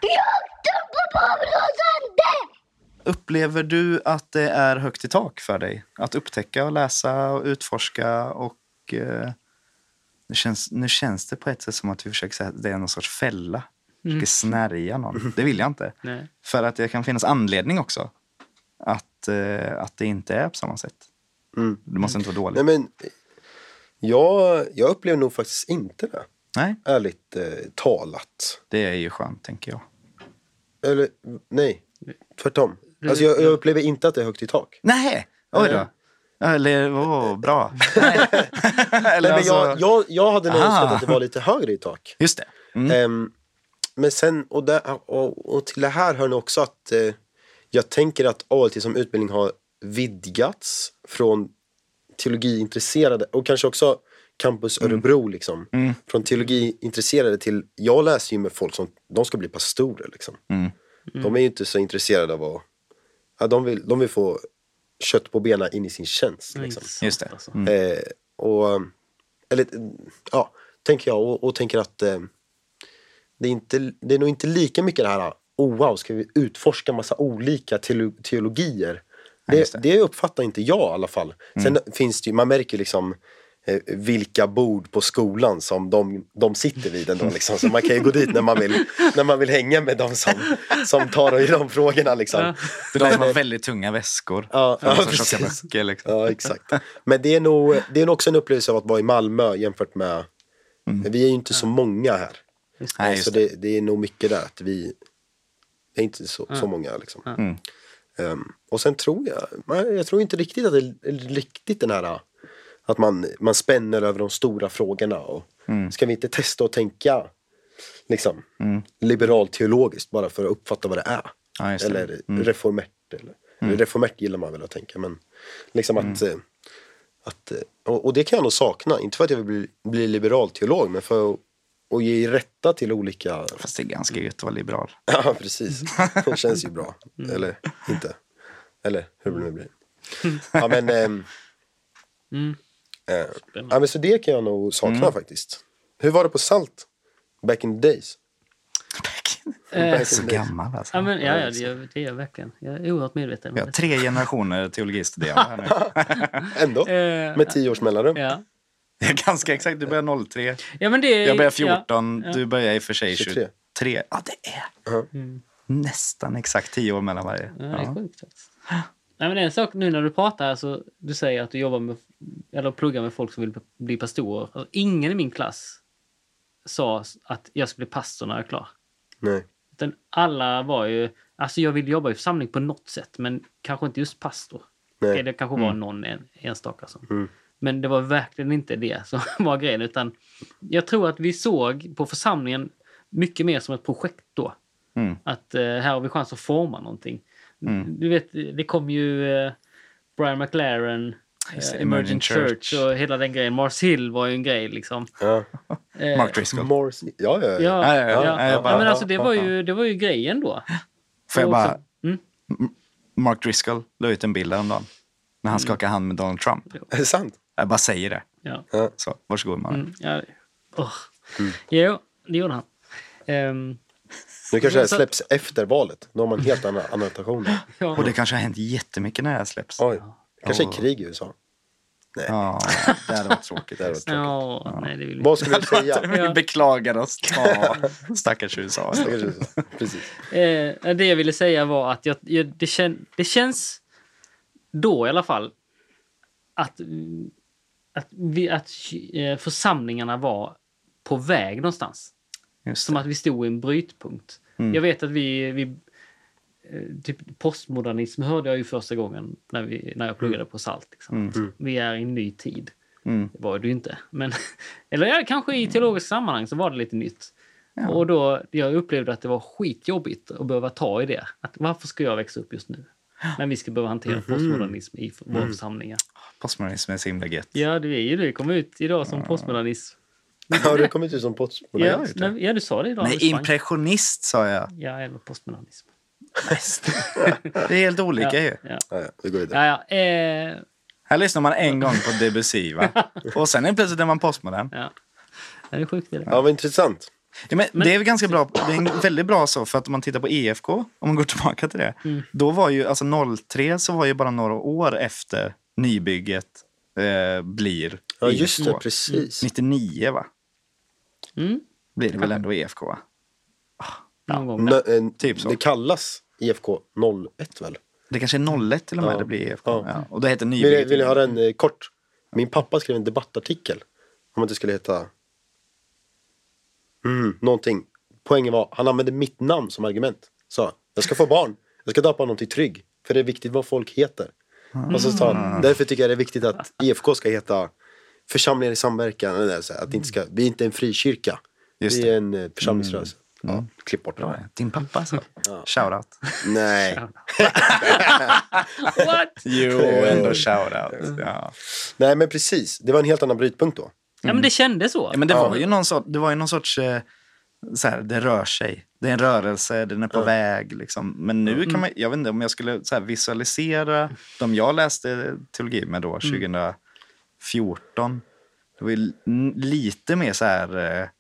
C: Upplever du att det är högt i tak för dig? Att upptäcka och läsa och utforska och eh, nu, känns, nu känns det på ett sätt som att vi försöker säga att det är någon sorts fälla. Försöker snärja någon. Det vill jag inte.
B: Nej.
C: För att det kan finnas anledning också att, eh, att det inte är på samma sätt.
A: Mm.
C: Det måste inte vara dåligt.
A: Nej, men jag, jag upplever nog faktiskt inte det.
C: Nej,
A: Ärligt eh, talat.
C: det är ju skönt tänker jag.
A: Eller nej, tvärtom. Alltså jag, jag upplever inte att det är högt i tak.
C: Nej, oj då. Eller, åh, bra. Nej. Eller
A: Nej, men
C: alltså,
A: jag, jag, jag hade nog
C: Ah.
A: önskat att det var lite högre i tak.
C: just det. Mm.
A: Ehm, men sen, och, där, och, och till det här hör ni också att eh, jag tänker att A L T som utbildning har vidgats från teologiintresserade och kanske också Campus Örebro liksom.
C: Mm.
A: Från teologiintresserade till, jag läser ju med folk som, de ska bli pastorer liksom.
C: Mm.
A: De är ju inte så intresserade av att, ja, de, vill, de vill få kött på benen in i sin tjänst liksom.
C: Just det.
B: Alltså.
C: Mm.
A: Eh, och, eller, ja, tänker jag. Och, och tänker att eh, det, är inte, det är nog inte lika mycket det här, oh wow, ska vi utforska massa olika teolo- teologier. Det,
C: just
A: det.
C: det.
A: det uppfattar inte jag i alla fall. Sen finns det ju, man märker ju liksom eh, vilka bord på skolan som de, de sitter vid ändå liksom. Så man kan ju gå dit när man vill, när man vill hänga med de som, som tar i de frågorna liksom.
B: Ja.
C: Det är de som har väldigt tunga väskor.
A: Ja,
C: För de
A: ja,
C: som tjocka
A: precis.
C: böcker liksom.
A: Ja, exakt. Men det är nog, det är nog också en upplevelse av att vara i Malmö jämfört med, vi är ju inte så många här.
B: Just
C: Nej,
A: så
C: just
A: det, det är nog mycket där att vi är inte så, så många liksom.
C: Mm.
A: Um, och sen tror jag, nej, jag tror inte riktigt att det är riktigt den här att man, man spänner över de stora frågorna och
C: Mm.
A: ska vi inte testa att tänka liksom
C: Mm.
A: liberalteologiskt bara för att uppfatta vad det är.
C: Ja, just det.
A: Eller
C: Mm.
A: reformärt eller, eller reformärt gillar man väl att tänka, men liksom att, eh, att eh, och, och det kan jag nog sakna, inte för att jag vill bli, bli liberal teolog, men för att, att ge rätta till olika.
C: Fast det är ganska gött att vara liberal.
A: Ja, precis. Det känns ju bra. Eller inte. Eller hur det nu blir. Ja, men ehm,
B: Mm.
A: eh, ja, men så det kan jag nog sakna faktiskt. Hur var det på Salt? Back in the days.
B: Eh,
C: Så gammal alltså.
B: ja, men, ja, ja, det gör det är jag verkligen. Jag är oerhört medveten om
C: Vi har
B: det.
C: tre generationer teologistuderande här nu.
A: Ändå.
B: Eh,
A: Med tio års mellanrum.
B: Ja.
C: Det är ganska exakt, du börjar noll tre.
B: Ja, men det,
C: jag börjar fjorton,
B: ja, ja.
C: du börjar i och för sig
A: tjugotre.
C: tjugotre. Ja, det är
B: Mm.
C: nästan exakt tio år mellan varje.
B: Ja, det är
C: Ja.
B: sjukt faktiskt. Nej, men en sak nu när du pratar, så du säger att du jobbar med eller pluggar med folk som vill bli pastorer. Alltså, ingen i min klass sa att jag skulle bli pastor när jag är klar.
A: Nej.
B: Utan alla var ju, alltså jag vill jobba i församling på något sätt, men kanske inte just pastor.
A: Nej.
B: Det kanske var någon en, enstaka som.
A: Mm.
B: Men det var verkligen inte det som var grejen, utan jag tror att vi såg på församlingen mycket mer som ett projekt då.
C: Mm.
B: Att eh, här har vi chans att forma någonting.
C: Mm.
B: Du vet, det kom ju eh, Brian McLaren, eh, Emerging Church.
C: Church
B: och hela den grejen. Mars Hill var ju en grej liksom.
A: Ja.
B: Eh,
C: Mark Driscoll.
A: Morse. Ja, ja, ja.
B: Ja,
C: Ja, ja,
B: ja,
C: ja,
B: ja,
C: jag bara-
B: men alltså det
C: ja,
B: var
C: ja.
B: ju, det var ju grejen då.
C: Får jag
B: Och
C: bara...
B: också- mm.
C: Mark Driscoll la ut en bild häromdagen när han skakar hand med Donald Trump.
A: Är det sant?
C: Jag bara säger det.
B: Ja.
A: Ja.
C: Så, varsågod Mark.
B: Mm, ja. Oh. Jo, det gjorde han. Ehm,
A: Nu kanske det
B: Så-
A: släpps efter valet. Då har man helt andra annotationer.
B: ja.
C: Och det kanske har hänt jättemycket när det här släpps.
A: Oj. Kanske är
C: Ja.
A: krig i U S A. Nej.
C: Ja, det hade varit tråkigt.
A: Det hade varit tråkigt.
B: Ja, nej, det vill vi
A: Vad skulle du säga?
C: Vi beklagar oss. Ja, stackars U S A.
A: Precis.
B: Eh, det jag ville säga var att jag, jag, det, kän, det känns då i alla fall att, att, vi, att eh, församlingarna var på väg någonstans.
C: Just
B: Som
C: det.
B: att vi stod i en brytpunkt.
C: Mm.
B: Jag vet att vi, vi eh, typ postmodernism hörde jag ju första gången när, vi, när jag pluggade på SALT. Liksom.
C: Mm.
B: Vi är i en ny tid.
C: Mm.
B: Det var det ju inte. Men, eller ja, kanske i teologisk sammanhang så var det lite nytt.
C: Ja.
B: Och då jag upplevde att det var skitjobbigt att behöva ta i det. Att varför ska jag växa upp just nu? När vi ska behöva hantera postmodernism i våra
C: Mm.
B: församlingar.
C: Postmodernism är så himla gött.
B: Ja, det är ju det. Det kom ut idag som postmodernism.
A: Har du kommit ut som
B: Ja,
A: postmodernist?
B: nej, ja, du sa det idag.
C: Nej,
B: du sprang.
C: impressionist sa jag.
B: Ja, eller postmodernism.
C: Det är helt olika ju.
B: Ja,
A: Ja, ja, vi går vidare.
B: ja, ja, eh,
C: Här lyssnar man en gång på Debussy, va? Och sen är plötsligt är man postmodern.
B: ja. Det är sjukt. Det där.
A: Ja, vad intressant.
C: Ja, men det är väl ganska bra, det är väldigt bra så, för att om man tittar på E F K, om man går tillbaka till det,
B: Mm.
C: då var ju, alltså noll tre så var ju bara några år efter nybygget eh, blir
A: Ja,
C: E F K.
A: just det, precis.
C: nittionio, va?
B: Mm.
C: Blir det väl ändå E F K, va?
B: Någon gång där.
A: Nö, en,
C: Typ så.
A: Det kallas I F K noll ett väl?
C: Det kanske är noll ett till och med
A: Ja.
C: det blir E F K.
A: Ja.
C: Ja. Och det heter
A: Vill,
C: nybygget.
A: vill ni höra en eh, kort? Min pappa skrev en debattartikel om att det skulle heta mm, någonting. Poängen var, han använde mitt namn som argument. Sa, jag ska få barn. Jag ska döpa honom till Trygg. För det är viktigt vad folk heter. Och så sa han, därför tycker jag det är viktigt att I F K ska heta Församlingar i samverkan. Eller så här, att det inte ska, vi är inte en frikyrka.
C: Just
A: vi
C: det.
A: är en eh, församlingsrörelse. Ja, klipp bort
C: Bra,
A: det.
C: ja. Din pappa alltså. Shoutout.
A: Nej.
B: What?
C: Jo, ändå shoutout. Ja.
A: Nej, men precis. Det var en helt annan brytpunkt då.
B: Ja, men det kändes så.
C: Ja, men det var ju någon sorts, det var ju någon sorts eh, så här, det rör sig. Det är en rörelse, den är på väg liksom. Men nu kan man, jag vet inte om jag skulle så här, visualisera de jag läste teologi med då tjugofjorton. Det var ju n- lite mer så här eh,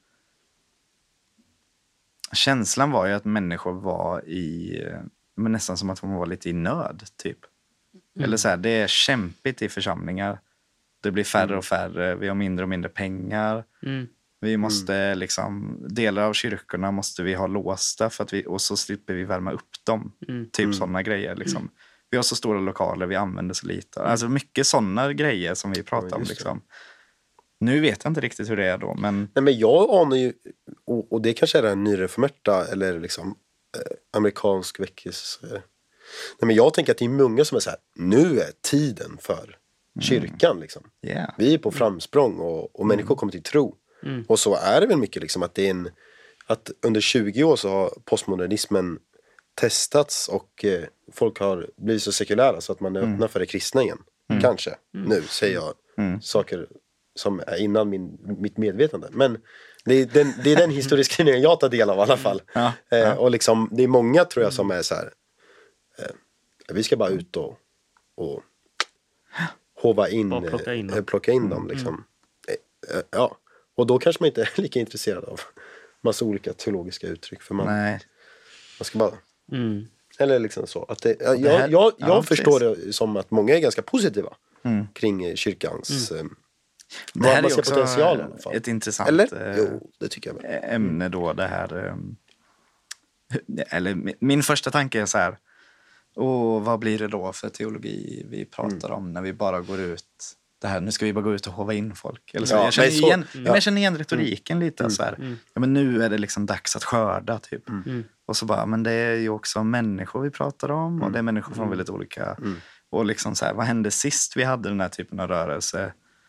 C: känslan var ju att människor var i eh, men nästan som att de var lite i nöd typ. Eller så här, det är kämpigt i församlingar. Det blir färre och färre, vi har mindre och mindre pengar.
B: Mm.
C: Vi måste liksom, delar av kyrkorna måste vi ha låsta för att vi, och så slipper vi värma upp dem.
B: Mm.
C: Typ sådana grejer liksom. Vi har så stora lokaler, vi använder så lite. Alltså mycket sådana grejer som vi pratar
A: Ja,
C: om
A: just det.
C: liksom. Nu vet jag inte riktigt hur det är då, men
A: Nej, men jag anar ju, och, och det kanske är den nyreformerta eller liksom eh, amerikansk väckelse. Nej, men jag tänker att det är många som är så här, nu är tiden för kyrkan liksom.
C: yeah.
A: Vi är på framsprång och, och människor kommer till tro.
B: Mm.
A: Och så är det väl mycket liksom att det är en, att under tjugo år så har postmodernismen testats och eh, folk har blivit så sekulära så att man är öppna för det kristna igen. Kanske. Nu säger jag
C: Mm.
A: saker som är innan min, mitt medvetande. Men det är den, det är den historieskrivningen jag tar del av i alla fall.
C: Ja,
A: Eh,
C: ja.
A: och liksom, det är många tror jag som är så här. Eh, vi ska bara ut och, och hova in,
B: Bara plocka in dem.
A: eh, plocka in dem liksom. Eh, eh, ja. Och då kanske man inte är lika intresserad av massa olika teologiska uttryck. För man,
C: Nej.
A: man ska bara...
B: Mm.
A: Eller liksom så. Att det, jag
C: det här-
A: jag, jag
C: ja,
A: förstår det som att många är ganska positiva
C: Mm.
A: kring eh, kyrkans... Eh,
C: Det här
A: man
C: är
A: ser
C: också
A: potential i alla fall.
C: ett intressant
A: Eller?
C: eh,
A: Jo, det tycker jag väl.
C: ämne då, det här. Eh, eller min- min första tanke är så här, och vad blir det då för teologi vi pratar
A: Mm.
C: om när vi bara går ut, det här, nu ska vi bara gå ut och hova in folk. Eller så.
A: Ja,
C: jag, känner
A: men så-
C: igen,
A: ja.
C: men jag känner igen retoriken lite. Så här, ja, men nu är det liksom dags att skörda, typ.
B: Mm.
C: Och så bara, men det är ju också människor vi pratar om. Och det är människor från väldigt olika... Och liksom så här, vad hände sist vi hade den här typen av rörelse?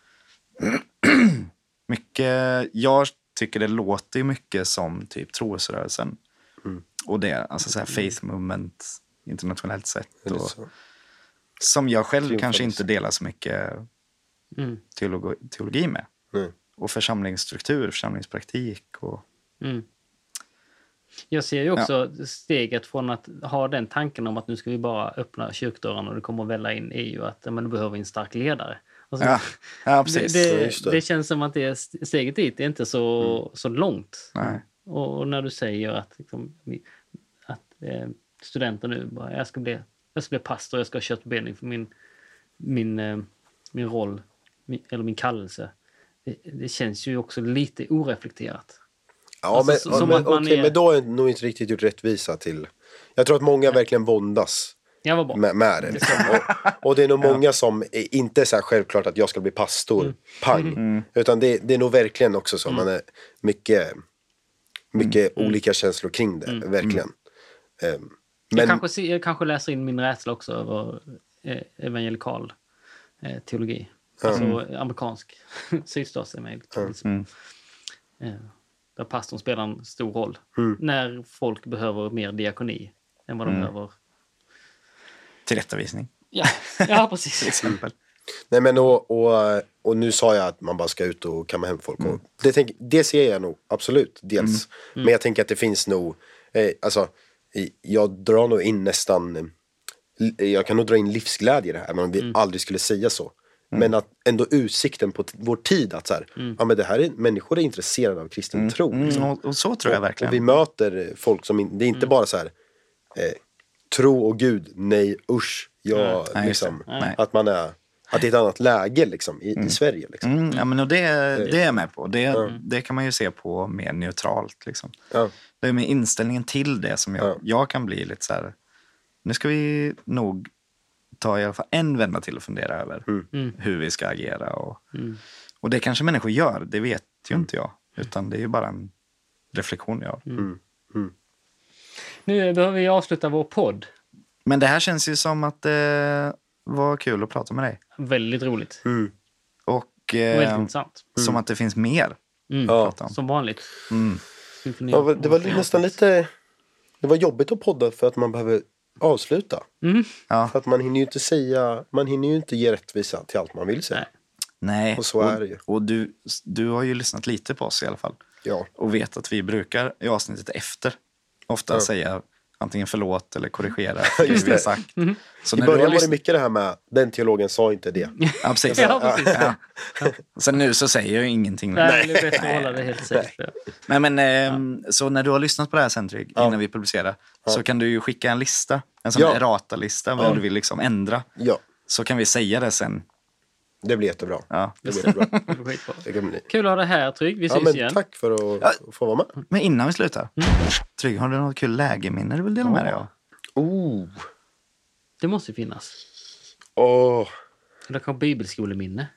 C: mycket... Jag tycker det låter ju mycket som typ trosrörelsen.
A: Mm.
C: Och det, alltså så här faith movement internationellt sett.
A: Eller
C: Och,
A: så.
C: som jag själv
A: Triumfalism.
C: kanske inte delar så mycket
B: Mm.
C: teologi, teologi med.
A: Nej.
C: Och församlingsstruktur, församlingspraktik och...
B: Mm. Jag ser ju också steget från att ha den tanken om att nu ska vi bara öppna kyrkdörrarna och det kommer att välla in är ju att men, du behöver en stark ledare. Alltså,
C: Ja, ja precis.
B: det,
A: Ja,
B: det,
A: just det.
B: det känns som att det är steget dit är inte så, så långt.
C: Nej.
B: Och, och när du säger att, liksom, vi- att eh, studenter nu bara, jag ska bli, jag ska bli pastor, jag ska ha köttberedning för min, min, eh, min roll, min, eller min kallelse. Det, det känns ju också lite oreflekterat.
A: Ja,
B: Alltså,
A: men,
B: så-
A: ja,
B: som
A: men,
B: att man
A: okej,
B: är-
A: men då är det nog inte riktigt gjort rättvisa till... Jag tror att många verkligen våndas
B: Jag var bra.
A: med, med det. Liksom. Och, och det är nog många som är inte är så här självklart att jag ska bli pastor, pang. Utan det, det är nog verkligen också så. Man är mycket, mycket olika känslor kring det, verkligen. Ehm,
B: Jag,
A: men,
B: kanske, se- jag kanske läser in min rädsla också över eh, evangelikal eh, teologi. Alltså amerikansk sydstatsevangelikalism.
C: Mm.
B: Eh, där pastorn spelar en stor roll. När folk behöver mer diakoni än vad de behöver.
C: Tillrättavisning,
B: Ja, ja
C: till
B: precis.
C: exempel.
A: nej, men och, och, och nu sa jag att man bara ska ut och kamma hem folk. Och det, tänk, det ser jag nog absolut, dels. Men jag tänker att det finns nog... Eh, alltså, i- jag drar nog in nästan... eh, Jag kan nog dra in livsglädje i det här, även om vi aldrig skulle säga så. Men att ändå utsikten på t- vår tid, att så här, ja, men det här är, människor är intresserade av kristen tro. Liksom.
C: Mm, och, och så tror jag verkligen.
A: Och vi möter eh, folk som, in, det är inte bara så här, eh, tro och Gud, nej, usch, ja,
C: Nej, just det.
A: liksom,
C: Nej.
A: att man är, att det är ett annat läge liksom, i, i Sverige. Liksom.
C: Mm, ja, men och det, det är jag med på. Det, det kan man ju se på mer neutralt. Liksom.
A: Ja.
C: Det är med inställningen till det som jag,
A: Ja.
C: jag kan bli lite så här... Nu ska vi nog ta i alla fall en vända till och fundera över
B: Mm.
C: hur vi ska agera. Och,
B: Mm.
C: och det kanske människor gör, det vet ju inte jag. Utan det är ju bara en reflektion jag har.
B: Nu behöver vi avsluta vår podd.
C: Men det här känns ju som att det var kul att prata med dig.
B: Väldigt roligt.
A: Mm.
C: Och
B: Och
C: eh,
B: väldigt intressant.
C: som att det finns mer
B: Mm.
C: att
A: Ja.
C: prata om.
B: Som vanligt.
C: Mm.
B: Symfoni-
A: Ja, det var nästan lite, det var jobbigt att podda för att man behöver avsluta.
B: Mm.
C: Ja.
A: För att man hinner ju inte säga, man hinner ju inte ge rättvisa till allt man vill säga.
B: Nej.
C: Nej,
A: Och så är det ju.
C: Och du, du har ju lyssnat lite på oss i alla fall.
A: Ja.
C: Och vet att vi brukar i avsnittet efter ofta
A: Ja.
C: säga antingen förlåt eller korrigera för det
A: Just
C: vi har
A: det.
C: sagt. Så
A: I
C: när du har
A: början var det
C: lyssnat...
A: mycket det här med, den teologen sa inte det.
C: Ja, precis.
B: Ja, precis.
C: Ja. Sen nu så säger jag ju ingenting.
B: Nej, det är bättre att hålla det helt säkert.
C: Men, men, ehm, så när du har lyssnat på det här sen, Trygg,
A: Ja.
C: innan vi publicerar, så kan du ju skicka en lista, en sån
A: Ja.
C: errata-lista, vad
A: Ja.
C: du vill liksom ändra.
A: Ja,
C: Så kan vi säga det sen.
A: det blir jättebra.
C: Ja.
A: Det blir jättebra.
B: Det blir skitbra.
A: Det kan bli.
B: Kul att ha det här, Trygg. Vi
A: Ja,
B: ses
A: men
B: igen.
A: tack för att
C: Ja.
A: få vara med.
C: Men innan vi slutar, Trygg, har du något kul lägeminne du vill dela med dig av?
A: Oh.
B: Det måste finnas.
A: Åh.
B: Det kan vara bibelskoleminne.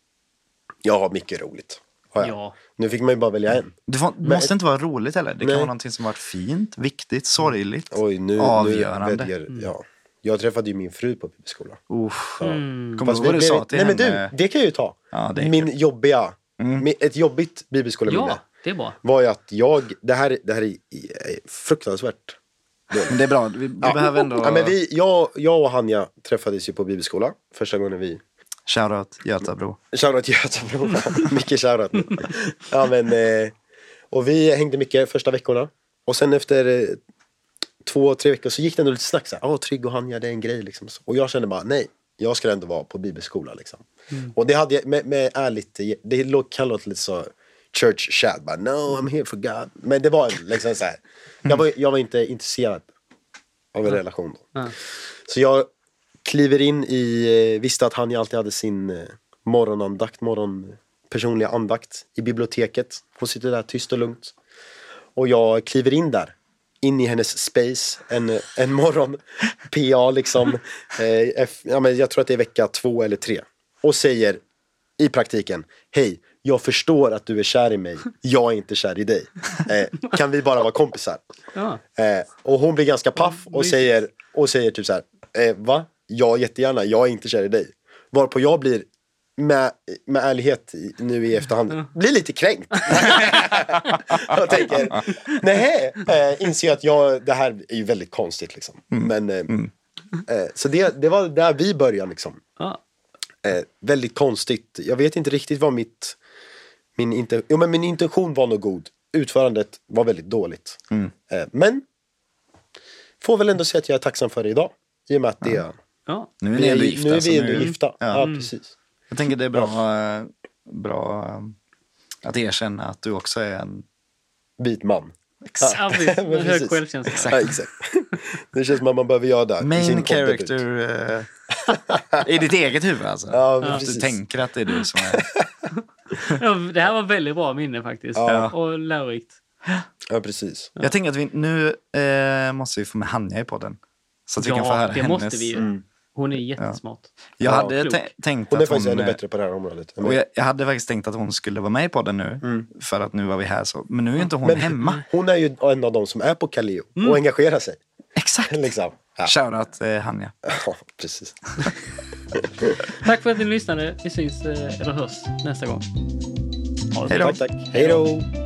A: Jag har mycket roligt. Har jag.
B: Ja.
A: Nu fick man ju bara välja en.
C: Det får, måste inte vara roligt heller. Det kan
A: Nej.
C: vara någonting som varit fint, viktigt, sorgligt,
A: Oj, nu,
C: avgörande.
A: nu väljer, ja. Jag träffade ju min fru på bibelskolan.
C: Uff.
B: Mm.
C: Kommer du
A: Fast
C: ihåg vad du
A: vi-
C: sa till
A: Nej men du,
C: henne?
A: det kan jag ju ta.
C: Ja, det är
A: min
C: kul.
A: jobbiga,
C: Mm.
A: min- ett jobbigt bibelskoleminne
B: Ja, det är bra.
A: var ju att jag, det här, det här är, är fruktansvärt.
C: Men det är bra, vi, vi
A: Ja.
C: behöver ändå...
A: Ja, men vi, jag, jag och Hanja träffades ju på bibelskola första gången vi...
C: Shoutout Götabro.
A: Shoutout Götabro. Mycket shoutout nu. Ja, men, eh, och vi hängde mycket första veckorna. Och sen efter eh, två, tre veckor så gick det ändå lite snack. Åh, Trygg och Hanja, det är en grej liksom. Och jag kände bara, nej, jag ska ändå vara på bibelskola liksom. Och det hade jag, med, med ärligt, det lå- kan låta lite så church chat. Bara, no, I'm here for God. Men det var en, liksom så här. Jag var, jag var inte intresserad av en relation då.
B: Ja.
A: Så jag kliver in i, eh, visste att han alltid hade sin eh, morgonandakt, morgon personliga andakt i biblioteket. Hon sitter där tyst och lugnt. Och jag kliver in där. In i hennes space en, en morgon. P A liksom. Eh, F, ja, men jag tror att det är vecka två eller tre. Och säger i praktiken: hej, jag förstår att du är kär i mig. Jag är inte kär i dig. Eh, kan vi bara vara kompisar?
B: Ja.
A: Eh, och hon blir ganska paff och säger, och säger typ så här: eh, va? Ja, jättegärna. Jag är inte kär i dig. Varpå jag blir med, med ärlighet i, nu i efterhand blir lite kränkt. Jag tänker, nej, eh, inser jag att jag, det här är ju väldigt konstigt liksom. Mm. Men eh, mm. eh, så det, det var där vi började liksom.
B: Ah.
A: Eh, väldigt konstigt. Jag vet inte riktigt vad mitt min, inte, jo, men min intention var nog god. Utförandet var väldigt dåligt.
C: Mm.
A: Eh, men får väl ändå säga att jag är tacksam för det idag. I och med att det
B: ja. Ja.
C: Nu är ni ändå gifta.
A: Nu är vi ändå
C: nu,
A: gifta. Ja, ja, precis.
C: Jag tänker det är bra, ja. bra att erkänna att du också är en
A: vit man.
B: Exakt. Ja, ja, med hög självkänsla.
C: Exakt.
A: Ja, exakt. Det känns som att man behöver göra det.
C: Main character uh, i ditt eget huvud alltså.
A: Ja,
C: ja. Du tänker att det är du som är...
B: Ja, det här var väldigt bra minne faktiskt.
A: Ja.
B: Och lärorikt.
A: Ja, precis.
C: Ja. Jag tänker att vi nu eh, måste vi få med Hanja i podden. Så att vi
B: ja,
C: kan få höra
B: det
C: hennes...
B: måste vi ju. Mm. Hon är jättesmart.
C: Ja. Jag hade
B: ja,
C: t- tänkt
A: hon är
C: att hon...
A: faktiskt ännu bättre på det här området.
C: Och jag, jag hade faktiskt tänkt att hon skulle vara med i podden nu. Mm. För att nu var vi här så. Men nu är ju inte hon
A: Men
C: hemma.
A: Hon är ju en av dem som är på Kaleo. Mm. Och engagerar sig.
C: Exakt.
A: liksom. Ja.
C: Shoutout eh, Hanja.
A: Ja, precis.
B: Tack för att ni lyssnade. Vi syns, eller hörs nästa gång.
C: Hej då.
A: Tack, tack. Hej då.